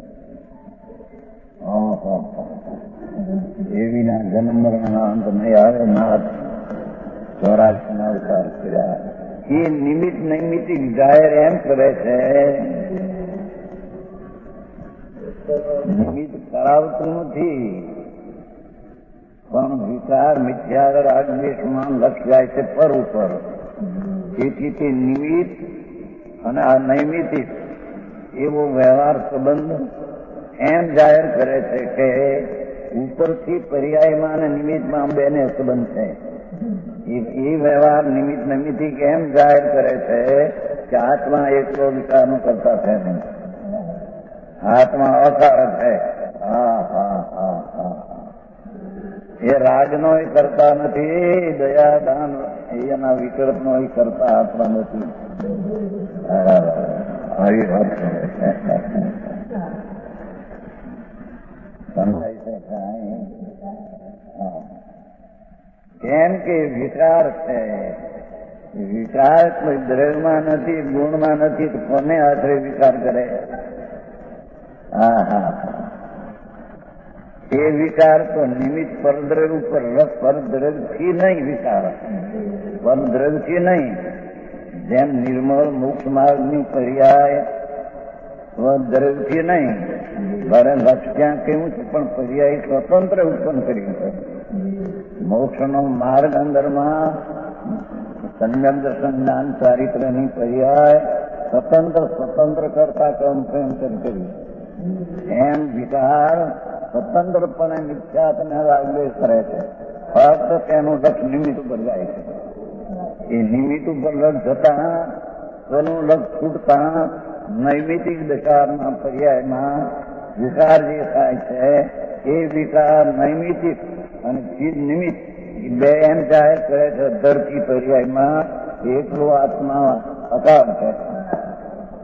એવીના જન્મ મરણના અંત નહીં આવે. નાથ ચોરાશી અવતાર કર્યા. એ નિમિત્ત નૈમિત્તિક જાહેર એમ કરે છે. નિમિત્ત કરાવતું નથી, પણ વિચાર મિથ્યા રાગદ્વેષમાં લક્ષ જાય છે પર ઉપર. તેથી તે નિમિત્ત અને આ નૈમિત્તિક એવો વ્યવહાર સંબંધ એમ જાહેર કરે છે કે ઉપરથી પર્યાયમાં અને નિમિત્તમાં બેને સંબંધ છે. એ વ્યવહાર નિમિત્ત નૈમિત્તિક એમ જાહેર કરે છે કે આત્મા એકલો વિચારનો કરતા છે નહીં, આત્મા અકાર છે. હા હા હા હા એ રાજનો કરતા નથી, દયા દાન એના વિકલ્પનો કરતા આત્મા નથી. આવી વાત સમજાય છે કાંઈ? કેમ કે વિકાર છે. વિકાર કોઈ દ્રવ્યમાં નથી, ગુણમાં નથી, તો કોને આશરે વિકાર કરે? હા હા એ વિકાર તો નિમિત્ત પરદ્રવ્ય ઉપર રસ પરદ્રવ્યથી નહીં વિકાર, પરદ્રવ્યથી નહીં. જેમ નિર્મળ મોક્ષ માર્ગની પર્યાય સ્વદ્રવ્યથી નહીં. મારે લક્ષ ક્યાં કેવું છે પણ પર્યાય સ્વતંત્ર ઉત્પન્ન કર્યું છે. મોક્ષનો માર્ગ અંદરમાં સંયમ દર્શન જ્ઞાન ચારિત્રની પર્યાય સ્વતંત્ર સ્વતંત્ર કરતા કર્મ પ્રેમ કર્યું. એમ વિકાર સ્વતંત્રપણે મિથ્યાત્વને રાગદ્વેષ કરે છે. ફક્ત તેનું લક્ષ નિમિત્ત ઉપર જાય છે. એ નિમિત્ત ઉપર લક્ષ જતા તેનું લક્ષ છૂટતા નૈમિતિક દશાના પર્યાયમાં વિકાર જે થાય છે એ વિકાર નૈમિતિક અને ચીજ નિમિત્ત બે એમ જાહેર કરે છે. ધરતી પર્યાયમાં એકલો આત્મા અકાર છે.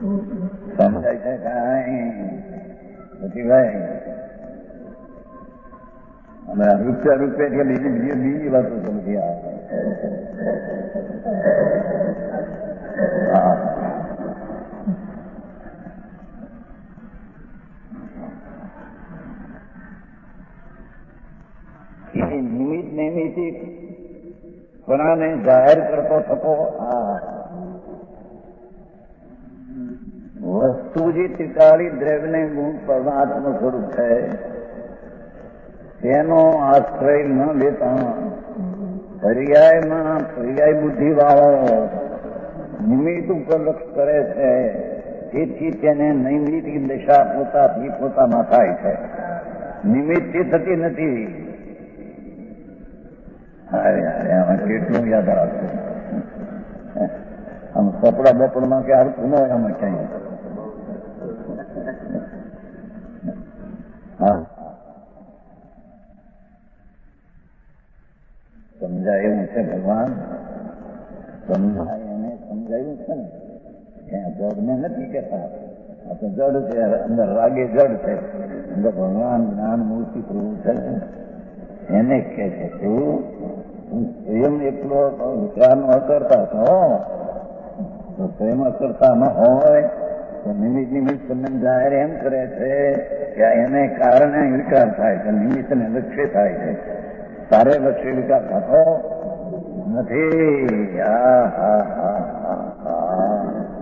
સમજાય છે કાંઈ પછી ભાઈ અમે રૂપિયા રૂપિયા કે બીજી બીજી બીજી વાતો સમજી આવે. હા નિમિત્ત નૈમિતિક પણાને જાહેર કરતો થતો આ વસ્તુ જે ત્રિકાળી દ્રવ્યને ગુણ પરમાત્મા સ્વરૂપ છે તેનો આશ્રય ન લેતા પર્યાયમાં પર્યાય બુદ્ધિ વાળો નિમિત્ત ઉપર લક્ષ કરે છે. તેથી તેને નૈમિતિક દશા પોતાથી પોતામાં થાય છે, નિમિત્તથી થતી નથી. અરે અરે આમાં કેટલું યાદ રાખવું. આમ કપડા બપડમાં કે હરખું ન હોય આમાં ક્યાંય. હા સમજાય એવું છે ભગવાન, સમજાય એને સમજાયું છે ને. ત્યાં જડને નથી કહેતા, આ તો જડ છે, અંદર રાગે જડ છે, અંદર ભગવાન જ્ઞાન મૂર્તિ પ્રભુ છે એને કહે છે તું સ્વયં એકલો વિચારનો અકર્તા છો તો સ્વયં અકર્તા ન હોય તો નિમિત્ત નિમિત્ત સંબંધ જાહેર એમ કરે છે કે એને કારણે વિકાર થાય છે, નિમિત્તને લક્ષ્ય થાય છે. તારે લક્ષ્ય વિકાર થતો નથી. હા હા હા હા હા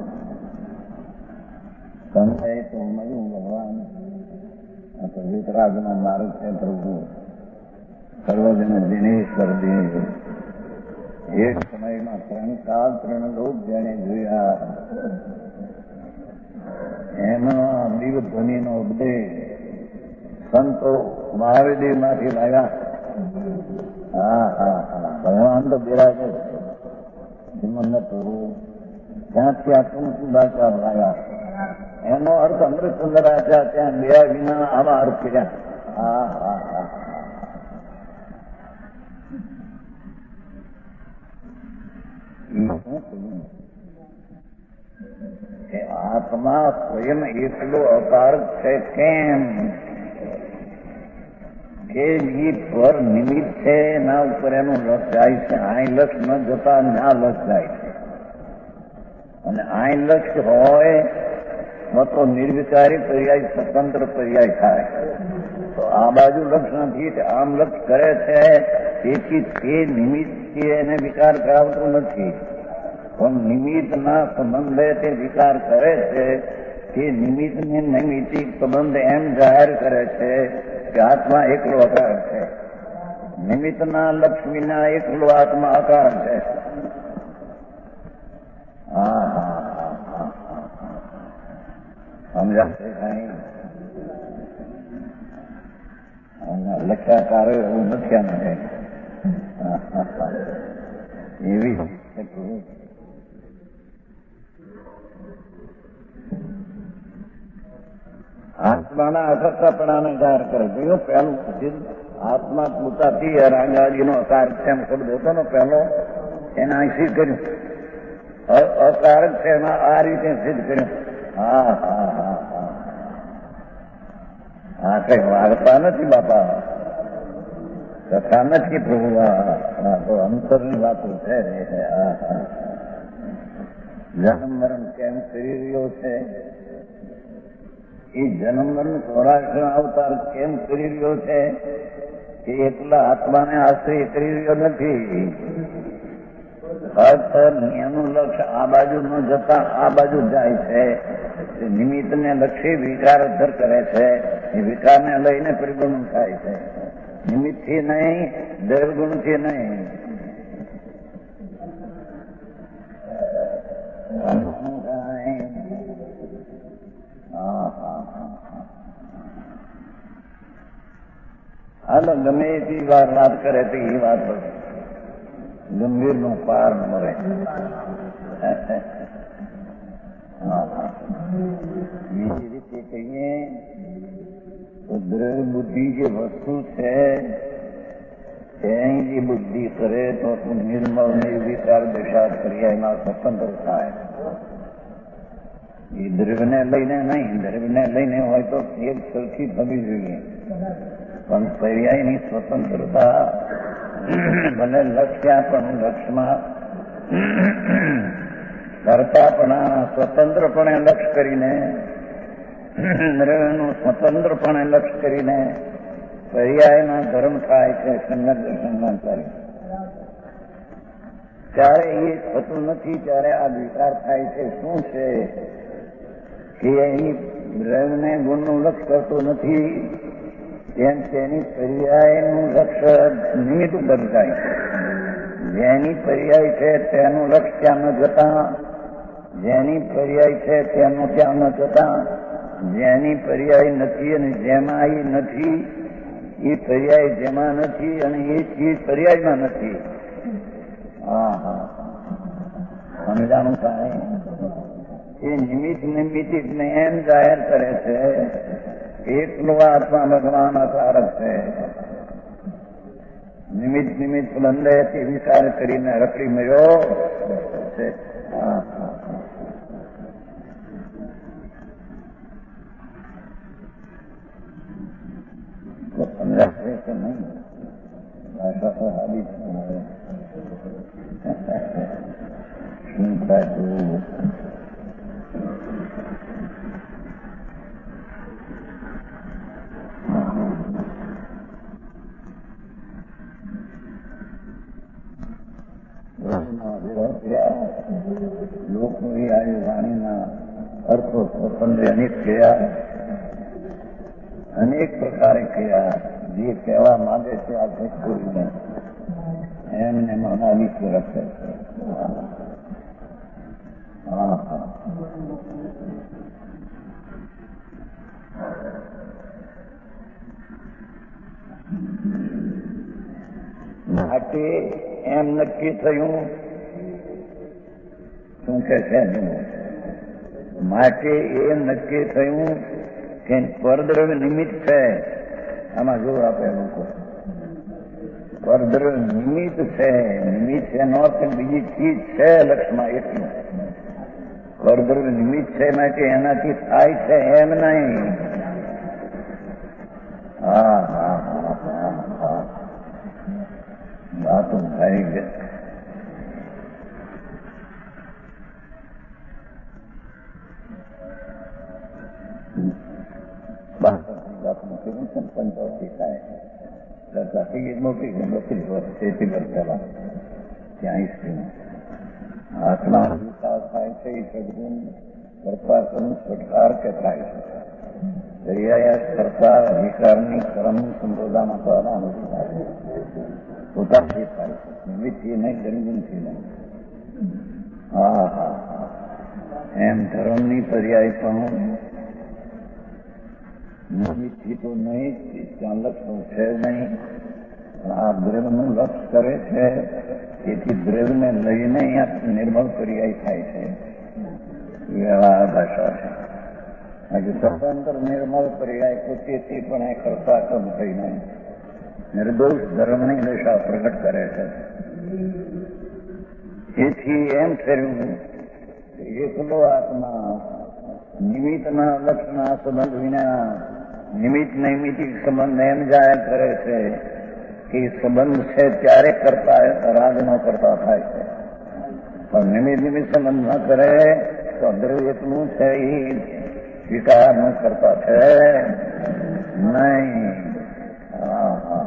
સમજાય તો મળ્યું ભગવાન. આ તો વિતરાગનો માર્ગ છે પ્રભુ. સર્વજન દિનેશ્વર દેવ એક સમયમાં ત્રણ કાળ ત્રણ લોક જેને જોયા એનો દિવ ધ્વનિનો ઉપદેશ સંતો મહાવીર માંથી લાવ્યા. હા હા હા ભગવાન તો બિરાજે શ્રીમંદ પ્રભુ ત્યાંથી આટલું સુદાચાર લાવ્યા. એનો અર્થ અમૃતચંદ્ર રાજા ત્યાં ગયા વિના આવા અર્થ કર્યા. હા હા હા આત્મા સ્વયં એટલો અકાર છે કેમ કે એ પર નિમિત્ત છે એના ઉપર એનું લક્ષ જાય છે. આઈ લક્ષ ન જતા ના લક્ષ જાય છે. અને આઈ લક્ષ હોય તો નિર્વિકારી પર્યાય સ્વતંત્ર પર્યાય થાય. તો આ બાજુ લક્ષ નથી, આમ લક્ષ કરે છે. તેથી તે નિમિત્તથી એને વિકાર કરાવતું નથી, પણ નિમિત્તના સંબંધે તે વિકાર કરે છે. તે નિમિત્તને નૈમિતિક સંબંધ એમ જાહેર કરે છે કે આત્મા એકલો અકાર છે. નિમિત્તના લક્ષ વિના એકલો આત્મા અકાર છે. હા હા હા હા સમજાશે કઈ લખ્યાકારો એવું નથી આને એવી આત્માના અસત્તાપણાને જાહેર કરે. જોયું પહેલું આત્મા પોતાથી રાગાજીનો અકાર છે એમ શબ્દ હતો ને પહેલો, એને અહીં સિદ્ધ કર્યું. અકાર છે એમાં આ રીતે સિદ્ધ કર્યું. હા હા હા હા હા કઈ વાર્તા નથી બાપા, કથા નથી પ્રભુ. હા તો અંતરની વાતો છે. હા હા જન્મ મરણ કેમ કરી રહ્યો છે, એ જન્મ મરણ સૌરાષ્ટ્ર અવતાર કેમ કરી રહ્યો છે કે એટલા આત્માને આશ્રય કરી રહ્યો નથી. એનું લક્ષ્ય આ બાજુ ન જતા આ બાજુ જાય છે. નિમિત્તને લક્ષ્ય વિકાર અધર કરે છે. એ વિકારને લઈને પરિગુણ થાય છે. નિમિત્તથી નહીં, દ્રવ્યગુણથી નહીં. હાલો ગમે એટલી વાર વાત કરે તો એ વાત ગંભીર નું પાર ન મળે. બીજી રીતે કહીએ તો દ્રવ્ય બુદ્ધિ જે વસ્તુ છે એની જે બુદ્ધિ કરે તો નિર્મળ નિર્વિકાર દશા પર્યાયમાં સ્વતંત્ર થાય. એ દ્રવ્યને લઈને નહીં, દ્રવ્યને લઈને હોય તો એક સરખી થવી જોઈએ, પણ પર્યાયની સ્વતંત્રતા ભલે લક્ષ્યા પણ લક્ષ્યમાં કરતા પણ સ્વતંત્રપણે લક્ષ્ય કરીને દ્રવ્યનું સ્વતંત્રપણે લક્ષ્ય કરીને પર્યાયના ધર્મ થાય છે. સંગત દર્શનમાં ચાલે ત્યારે એ થતું નથી, ત્યારે આ વિચાર થાય છે શું છે કે અહીં દ્રવ્યને ગુણનું લક્ષ્ય કરતું નથી, તેમ તેની પર્યાયનું લક્ષ્ય નિમિત્ત ઉપર જાય છે. જેની પર્યાય છે તેનું લક્ષ્ય ત્યાં ન જતા, જેની પર્યાય છે તેનું ત્યાં ન જતા, જેની પર્યાય નથી અને જેમાં એ નથી, એ પર્યાય જેમાં નથી અને એ ચીજ પર્યાયમાં નથી. હા હા સમજાણું થાય. એ નિમિત્ત નિમિત્ત ને એમ જાહેર કરે છે એકલો આત્મા ભગવાન અકારક છે. નિમિત્ત નિમિત્ત બંધે તે વિચાર કરીને રખડી મળ્યો છે. હા હા સમજાશે કે નહીં? ભાષા તો હાલી શું થાય? લોકોની આ વાણીના અર્થો સ્વતંત્ર અનેક કયા અનેક પ્રકારે કયા, જે કહેવા માંગે છે આ ભોજપુરીને એમને મનાવી રખે છે. હા હા માટે એમ નક્કી થયું શું કે છે માટે એ નક્કી થયું કે પરદ્રવ્ય નિમિત્ત છે. આમાં જોર આપે લોકો પરદ્રવ્ય નિમિત્ત છે. નિમિત્ત છે નો બીજી ચીજ છે લક્ષ્યમાં એટલું. પરદ્રવ્ય નિમિત્ત છે માટે એનાથી થાય છે એમ નહીં. હા હા હા હા હા વાતો ભાઈ ગઈ. પંચોતેર થાય મોટી બત્રીસ વર્ષ તેત્રીસ વર્ષ પહેલા ત્યાં ઈસ્વીમાં આત્મા વિકાસ થાય છે. એ સદગુણ કરતા સત્કાર કે થાય છે. દરિયાયા કરતા અધિકારની કર્મની સંપ્રદાયમાં દ્વારા નથી થાય છે. પોતાથી થાય છે, નિમિત્તથી નહીં, જન્મથી નહીં. હા હા હા એમ ધર્મની પર્યાય પણ નિમિત્તથી તો નહીં, ત્યાં લક્ષ્ય છે નહીં. આ દ્રવ્યનું લક્ષ્ય કરે છે, તેથી દ્રવ્યને લઈને અહીંયા નિર્મળ પર્યાય થાય છે. વ્યવહાર ભાષા છે. આજે સ્વતંત્ર નિર્મળ પર્યાય પોતેથી પણ એ કરતા કમ થઈને નિર્દોષ ધર્મની દશા પ્રગટ કરે છે. એથી એમ થયું એકલો આત્મા નિમિત્તના લક્ષના સંબંધ વિના નિમિત્ત નૈમિતિક સંબંધ એમ જાહેર કરે છે કે સંબંધ છે ત્યારે કરતા રાગ ન કરતા થાય છે. પણ નિમિત્ત નિમિત્ત સંબંધ ન કરે તો દ્રવ્ય એટલું છે એ સ્વીકાર ન કરતા છે નહીં. હા હા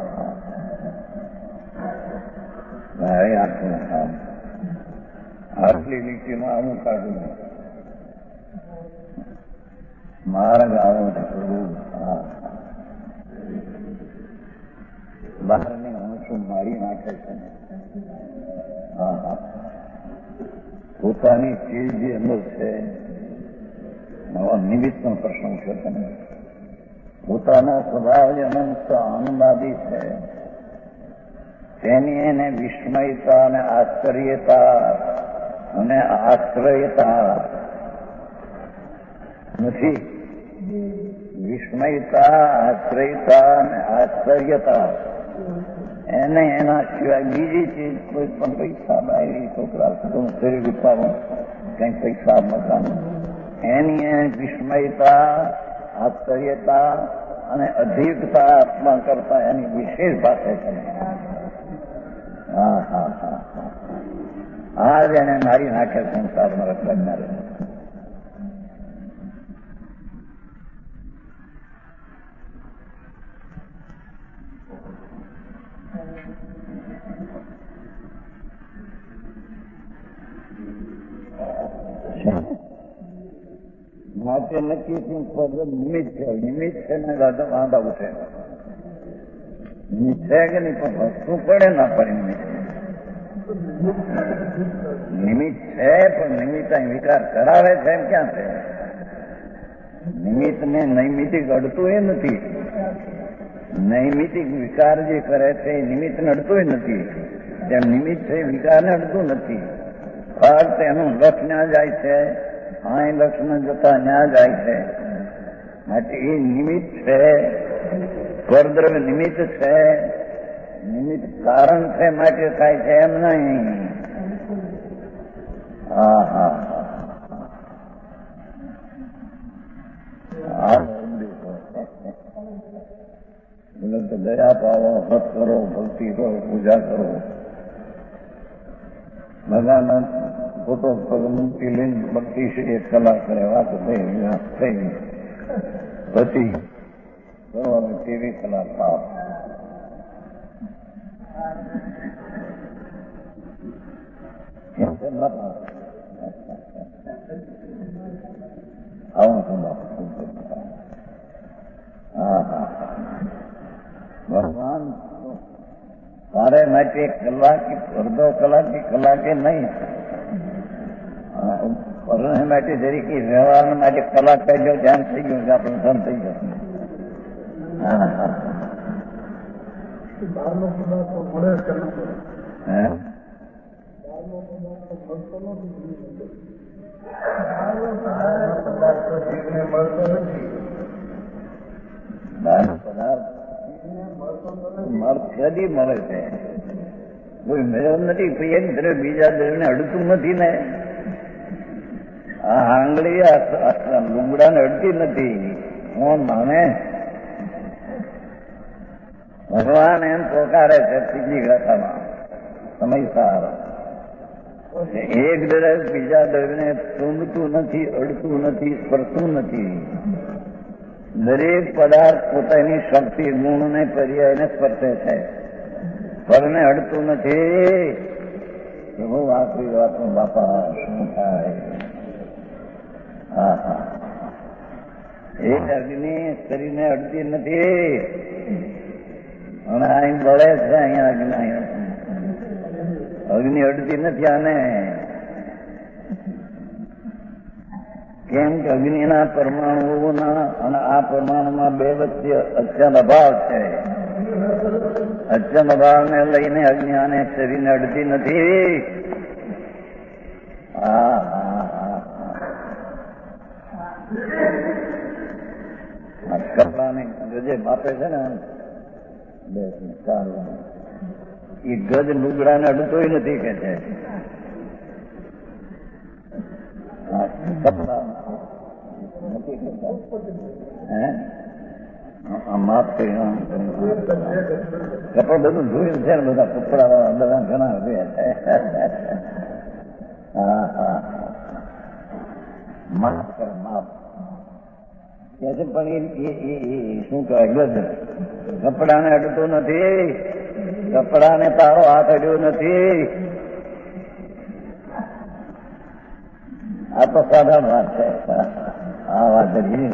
હા આટલું કામ આટલી લીટીમાં હું કાઢું માર્ગ આવો પ્રભુ. હા બહારની માણસો મારી નાખે છે. હા હા પોતાની ચીજ જે અંદર છે નવા નિમિત્તનો પ્રસંગ છે. તમે પોતાના સ્વભાવ જે અનંત આનંદાદી છે તેની એને વિસ્મયતા અને આશ્ચર્યતા અને આશ્રયતા નથી. વિસ્મયતા, આશ્રયતા અને આશ્ચર્યતા એને એના સિવાય બીજી ચીજ કોઈ પણ પૈસા બાયરી છોકરા શરીર ઉપાડો કંઈક પૈસા મકાન એની વિસ્મયતા, આશ્ચર્યતા અને અધિકતા આત્મા કરતા એની વિશેષ ભાષા છે. હા હા હા હા આ જ એને મારી નાખે સંસારમાં રખડનારે. માટે નક્કી શું નિમિત્ત છે. નિમિત્ત છે ને દાદા વાંધા ઉઠે. નિમિત્ત છે કે નહીં પણ વસ્તુ પડે ના પડે. નિમિત્ત નિમિત્ત છે પણ નિમિત્ત વિકાર કરાવે છે એમ ક્યાં છે? નિમિત્ત ને નૈમિતિક અડતું એ નથી. નૈમિતિક વિકાર જે કરે છે એ નિમિત્ત ને અડતું નથી. તેમ નિમિત્ત છે વિકાર ને અડતું નથી. ફક્ત એનું લક્ષ ન્યા જાય છે. હા એ લક્ષણ જતા ન્યા જાય છે. માટે એ નિમિત્ત છે. સ્વરદ્રવ્ય નિમિત્ત છે. નિમિત્ત કારણ છે માટે થાય છે એમ નહીં. હા હા હા બોલે તો દયા પાવો, ભક્ત કરો, ભક્તિ કરો, પૂજા કરો. બધાના ફોટો પગ મૂકી લઈને ભક્તિ છે એક કલાક કરે વાત થઈ થઈ પછી તેવી કલાક પાવ. આવું છું હા હા ભગવાન તારે માટે કલાક અડધો કલાક કલાકે નહીં પરણે માટે જરીક વ્યવહાર માટે કલાક પહેલો ધ્યાન થઈ ગયું કે આપણું ધન થઈ જશે. હા હા બહારનો પદાર્થ મળે હે કદી મળે છે કોઈ મેળવ નથી. એક દ્રવ્ય બીજા દ્રવ્યને અડતું નથી ને. આ આંગળી લુગડાને અડતી નથી. કોણ માને? ભગવાન એમ પોકારે છે ત્રીજી ગાથામાં સમયસાર એક દ્રવ્ય બીજા દ્રવ્યને સૂંઘતું નથી, અડતું નથી, સ્પર્શતું નથી. દરેક પદાર્થ પોતાની શક્તિ ગુણને પર્યાયને સ્પર્શે છે. પરને અડતું નથી. બહુ આખરી વાતનું બાપા શું થાય? હા હા એક અગ્નિ શરીરને અડતી નથી અને અહીં બળે છે. અહીંયા અગ્નિ અગ્નિ અડતી નથી આને. કેમ કે અગ્નિના પરમાણુઓના અને આ પરમાણુમાં બે વચ્ચે અચલ અભાવ છે. અચલ અભાવને લઈને અગ્નિ આને શરીરને અડતી નથી. હા હા હા કપડાને ગજે બાપે છે ને બે ચાર એ ગજ લુગડાને અડતોય નથી કે છે. માફ કરી કપડા બધું જોયું છે ને બધા કપડા બધા ઘણા રહ્યા છે. હા હા માફ કર માફ કે છે પણ એ શું કહેવાય ગજ કપડાને અડતો નથી. કપડાને તારો હાથ અડ્યો નથી. આ તો સાદા વાત છે. આ વાત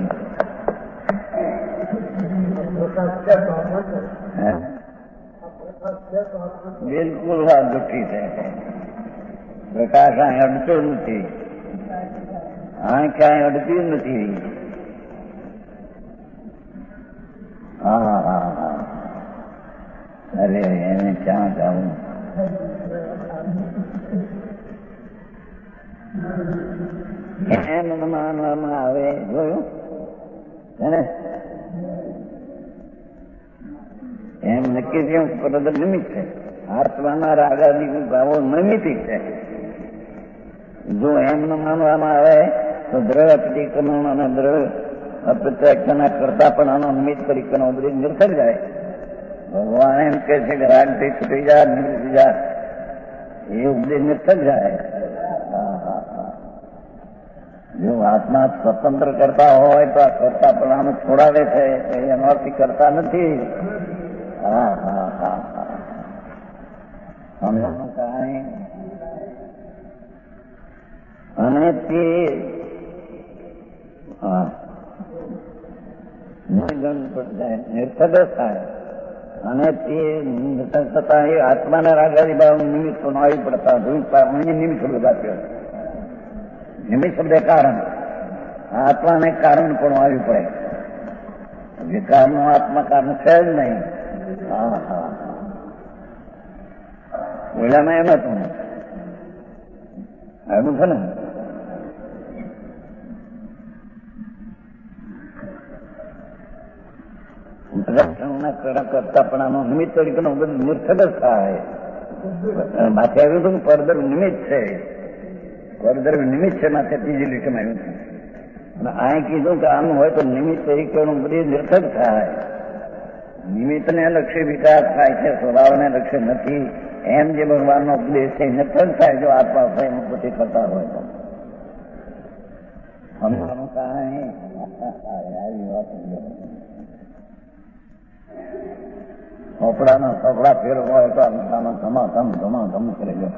બિલકુલ વાત દુઃખી છે. પ્રકાશ અહીં અડતો નથી. અહીં ક્યાંય અડતી નથી. હા હા હા અરે એને ક્યાં જાઉં? એમ માનવામાં આવે જોયું એને એમ નક્કી થયું પરદ નિમિત્ત છે. આત્માના રાગાદી ભાવો નૈમિતિક છે. જો એમ ન માનવામાં આવે તો દ્રઢ અપ્રતિક્રમણ અને દ્રઢ અપ્રત્યક્ષના કરતાપણાનો નિમિત્ત તરીકેનો બધી નિર્થક જાય. ભગવાન એમ કે છે કે રાગથી છૂટી જા, નિવૃત્તિ જા, એ ઉપદેશ નિર્થક જાય. જો આત્મા સ્વતંત્ર કરતા હોય તો આ કરતાપણાનો છોડાવે છે, એનો અર્થ કરતા નથી. હા હા હા હા સમજવાનું કાંઈ. અને તે નિર્થક થાય અને તે નિર્થક થતા એ આત્માના રાગાદી ભાવ નિમિત્ત પણ આવી પડતા નિમિત્ત શબ્દ આપ્યો. નિમિત્ત શબ્દ કારણ આત્માને કારણ પણ આવ્યું પડે. વિકારનું આત્મા કારણ છે જ નહીં. હા હા ઓલામાં એમ હતું આવ્યું છે ને. કરતાપણાનો નિમિત્ત તરીકેનો બધું નિર્થક જ થાય. માથે આવ્યું હતું પરદર નિમિત્ત છે, પરદર નિમિત્ત છે માથે ત્રીજી લીટીમાં આવ્યું છે. અને આ કીધું કે આમ હોય તો નિમિત્ત તરીકેનું બધી નિર્થક થાય. નિમિત્તને લક્ષી વિકાસ થાય છે, સ્વભાવને લક્ષ્ય નથી. એમ જે ભગવાનનો ઉપદેશ છે નિર્થક થાય જો આત્મા સ્વયં પોતે કરતા હોય તો. સમજવાનું કાંઈ આવી વાત ચોપડાના ચોપડા ફેર હોય તો આમાં ધમાધમ ધમાધમ કરે છે.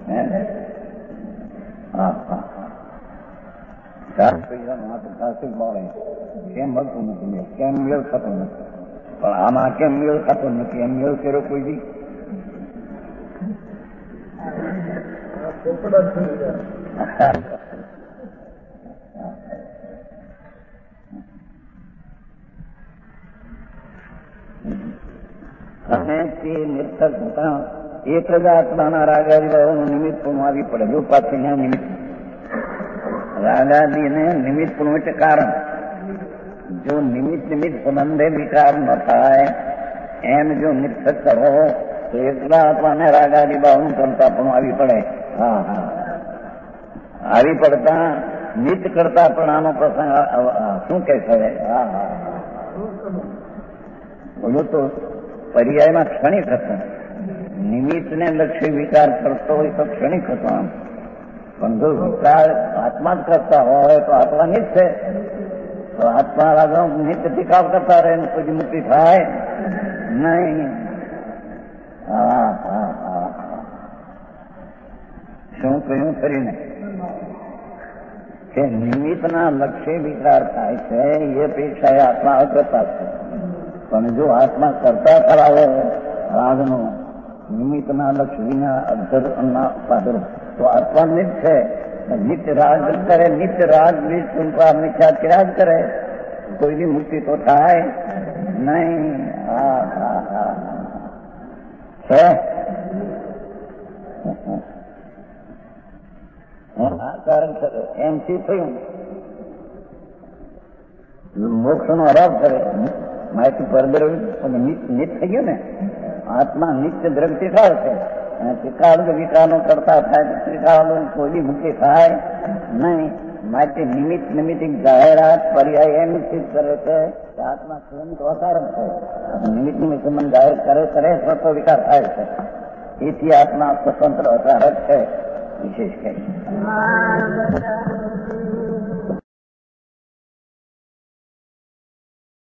હા હા ચાર પૈસાનો હાથ સાસુ મળે કેમ મળતું નથી, કેમ મેળ થતો નથી. પણ આમાં કેમ મેળ થતો નથી? એમ મેળ કર્યો કોઈ દી? અને તે નિર્થક થતા એક જ આત્માના રાગાદીનું નિમિત્ત પણ આવી પડે. જો પાછી નિમિત્ત રાગાદીને નિમિત્ત પણ એટલે કારણ. જો નિમિત્ત નિમિત્ત સંબંધે વિકાર ન થાય એમ જો નિર્થક કરો તો એકલા આત્માને રાગાદી ભાવનું કરતા પણ આવી પડે. હા હા આવી પડતા નિત્ય કરતા પણ આનો પ્રસંગ શું કે છે? હા હા બોલું તો પર્યાયમાં ક્ષણિક હતો. નિમિત્તને લક્ષ્ય વિકાર કરતો હોય તો ક્ષણિક હતો. આમ પણ જો વિકાર આત્મા જ કરતા હોય તો આત્મા નિત છે. તો આત્મા આગળ નિત્ય ટીકાવ કરતા રહે ને પછી મુક્તિ થાય નહીં. હા હા હા શું કહ્યું કરીને કે નિમિત્તના લક્ષ્ય વિકાર થાય છે એ અપેક્ષા આત્મા અકર્તા છે. પણ જો આત્મા કરતા કરાવે રાગનો નિમિત્તના લક્ષ્ય વિના અધરના પાદર તો આત્મા નિત છે. નિત્ય રાગ કરે, નિત્ય રાગ બીજ સંપાર નિખ્યાત રાગ કરે, કોઈની મુક્તિ તો થાય નહીં. હા હા હા છે આ કારણ એમ શું થયું? મોક્ષ નો અરાવ કરે માહિતી પરદર નિત થઈ ગયું ને. આત્મા નિત્ય દ્રવ્ય ટીકાળ છે અને ટીકાળ વિકારનો કરતા થાય તો ટીકાળ કોઈ મુક્તિ થાય નહીં. માટે નિમિત્ત નિમિત્તિક જાહેરાત પર્યાય એમ સિદ્ધ કરે છે કે આત્મા સ્વયં તો અકારણ છે. નિમિત્ત નિમિત્ત સંબંધ જાહેર કરે કરે તો વિકાર થાય છે. એથી આત્મા સ્વતંત્ર અકારક છે. વિશેષ કહે